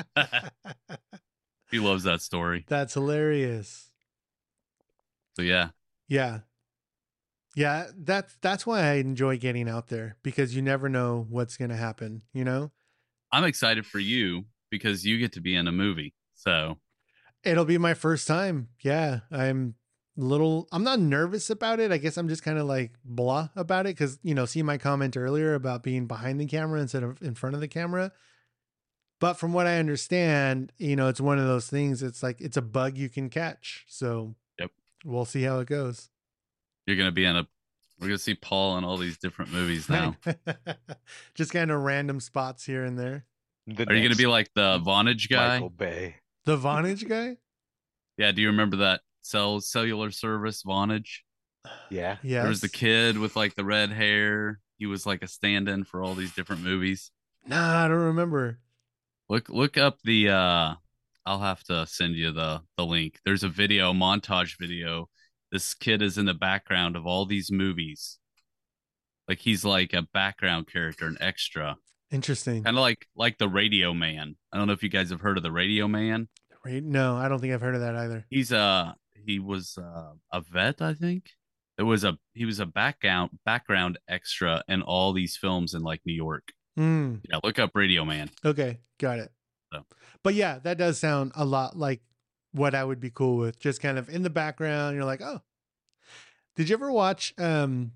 He loves that story. That's hilarious. So yeah. Yeah. Yeah, that's why I enjoy getting out there, because you never know what's going to happen, I'm excited for you because you get to be in a movie. So it'll be my first time. Yeah, I'm not nervous about it. I guess I'm just kind of like blah about it because, see my comment earlier about being behind the camera instead of in front of the camera. But from what I understand, it's one of those things. It's like, it's a bug you can catch. So yep, we'll see how it goes. You're going to be we're going to see Paul in all these different movies now. Just kind of random spots here and there. Are you going to be like the Vonage guy? Michael Bay. The Vonage guy? Yeah. Do you remember that cellular service Vonage. Yeah. Yes. There was the kid with like the red hair. He was like a stand-in for all these different movies. Nah, I don't remember. Look up the I'll have to send you the link. There's a video, montage video. This kid is in the background of all these movies. Like he's like a background character, an extra. Interesting. Kind of like the Radio Man. I don't know if you guys have heard of the Radio Man. Right? No, I don't think I've heard of that either. He was a vet, I think. He was a background extra in all these films in like New York. Mm, Yeah, look up Radio Man. okay, got it. So. But yeah, that does sound a lot like what I would be cool with. Just kind of in the background, you're like, oh. Did you ever watch Jim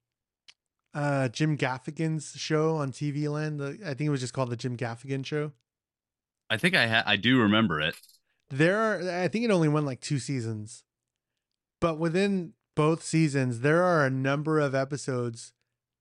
Gaffigan's show on TV Land? I think it was just called the Jim Gaffigan Show. I think I do remember it. I think it only went like 2 seasons. But within both seasons, there are a number of episodes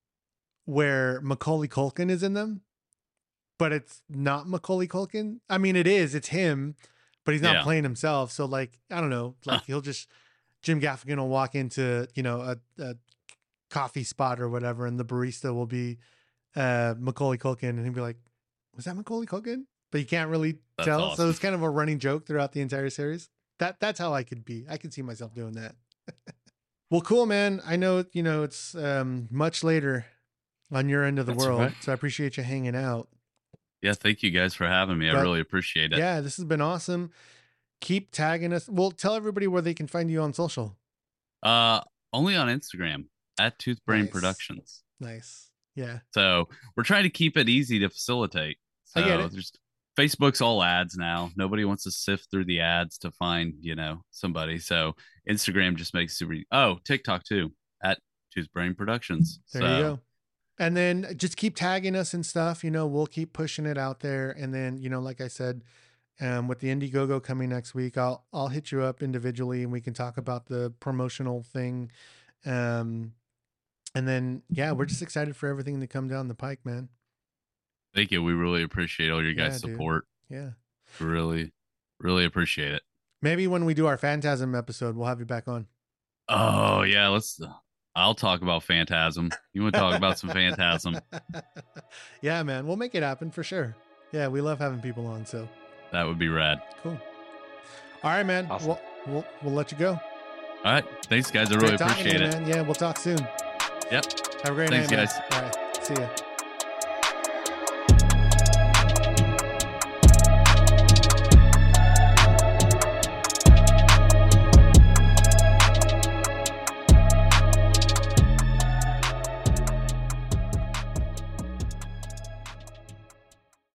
where Macaulay Culkin is in them, but it's not Macaulay Culkin. I mean, it's him, but he's not playing himself. So like, I don't know, like Jim Gaffigan will walk into, a coffee spot or whatever, and the barista will be Macaulay Culkin, and he'll be like, was that Macaulay Culkin? But you can't really tell. Awesome. So it's kind of a running joke throughout the entire series. That's how I could be. I can see myself doing that. Well, cool, man. I know, it's much later on your end of the world. Right. So I appreciate you hanging out. Yeah. Thank you guys for having me. I really appreciate it. Yeah. This has been awesome. Keep tagging us. Well, tell everybody where they can find you on social. Only on Instagram at Toothbrain Productions. Nice. Yeah. So we're trying to keep it easy to facilitate. So I get it. Facebook's all ads now. Nobody wants to sift through the ads to find, somebody. So Instagram just makes super. Oh, TikTok too at Toothbrain Productions. There you go. And then just keep tagging us and stuff. We'll keep pushing it out there. And then, like I said, with the Indiegogo coming next week, I'll hit you up individually and we can talk about the promotional thing. And then, yeah, we're just excited for everything to come down the pike, man. Thank you. We really appreciate all your guys' support. Dude. Yeah. Really, really appreciate it. Maybe when we do our Phantasm episode, we'll have you back on. Oh, yeah. I'll talk about Phantasm. You want to talk about some Phantasm? Yeah, man. We'll make it happen for sure. Yeah, we love having people on. So that would be rad. Cool. All right, man. Awesome. We'll let you go. All right. Thanks, guys. I really appreciate it. Man. Yeah, we'll talk soon. Yep. Have a great night, guys. Man. All right. See ya.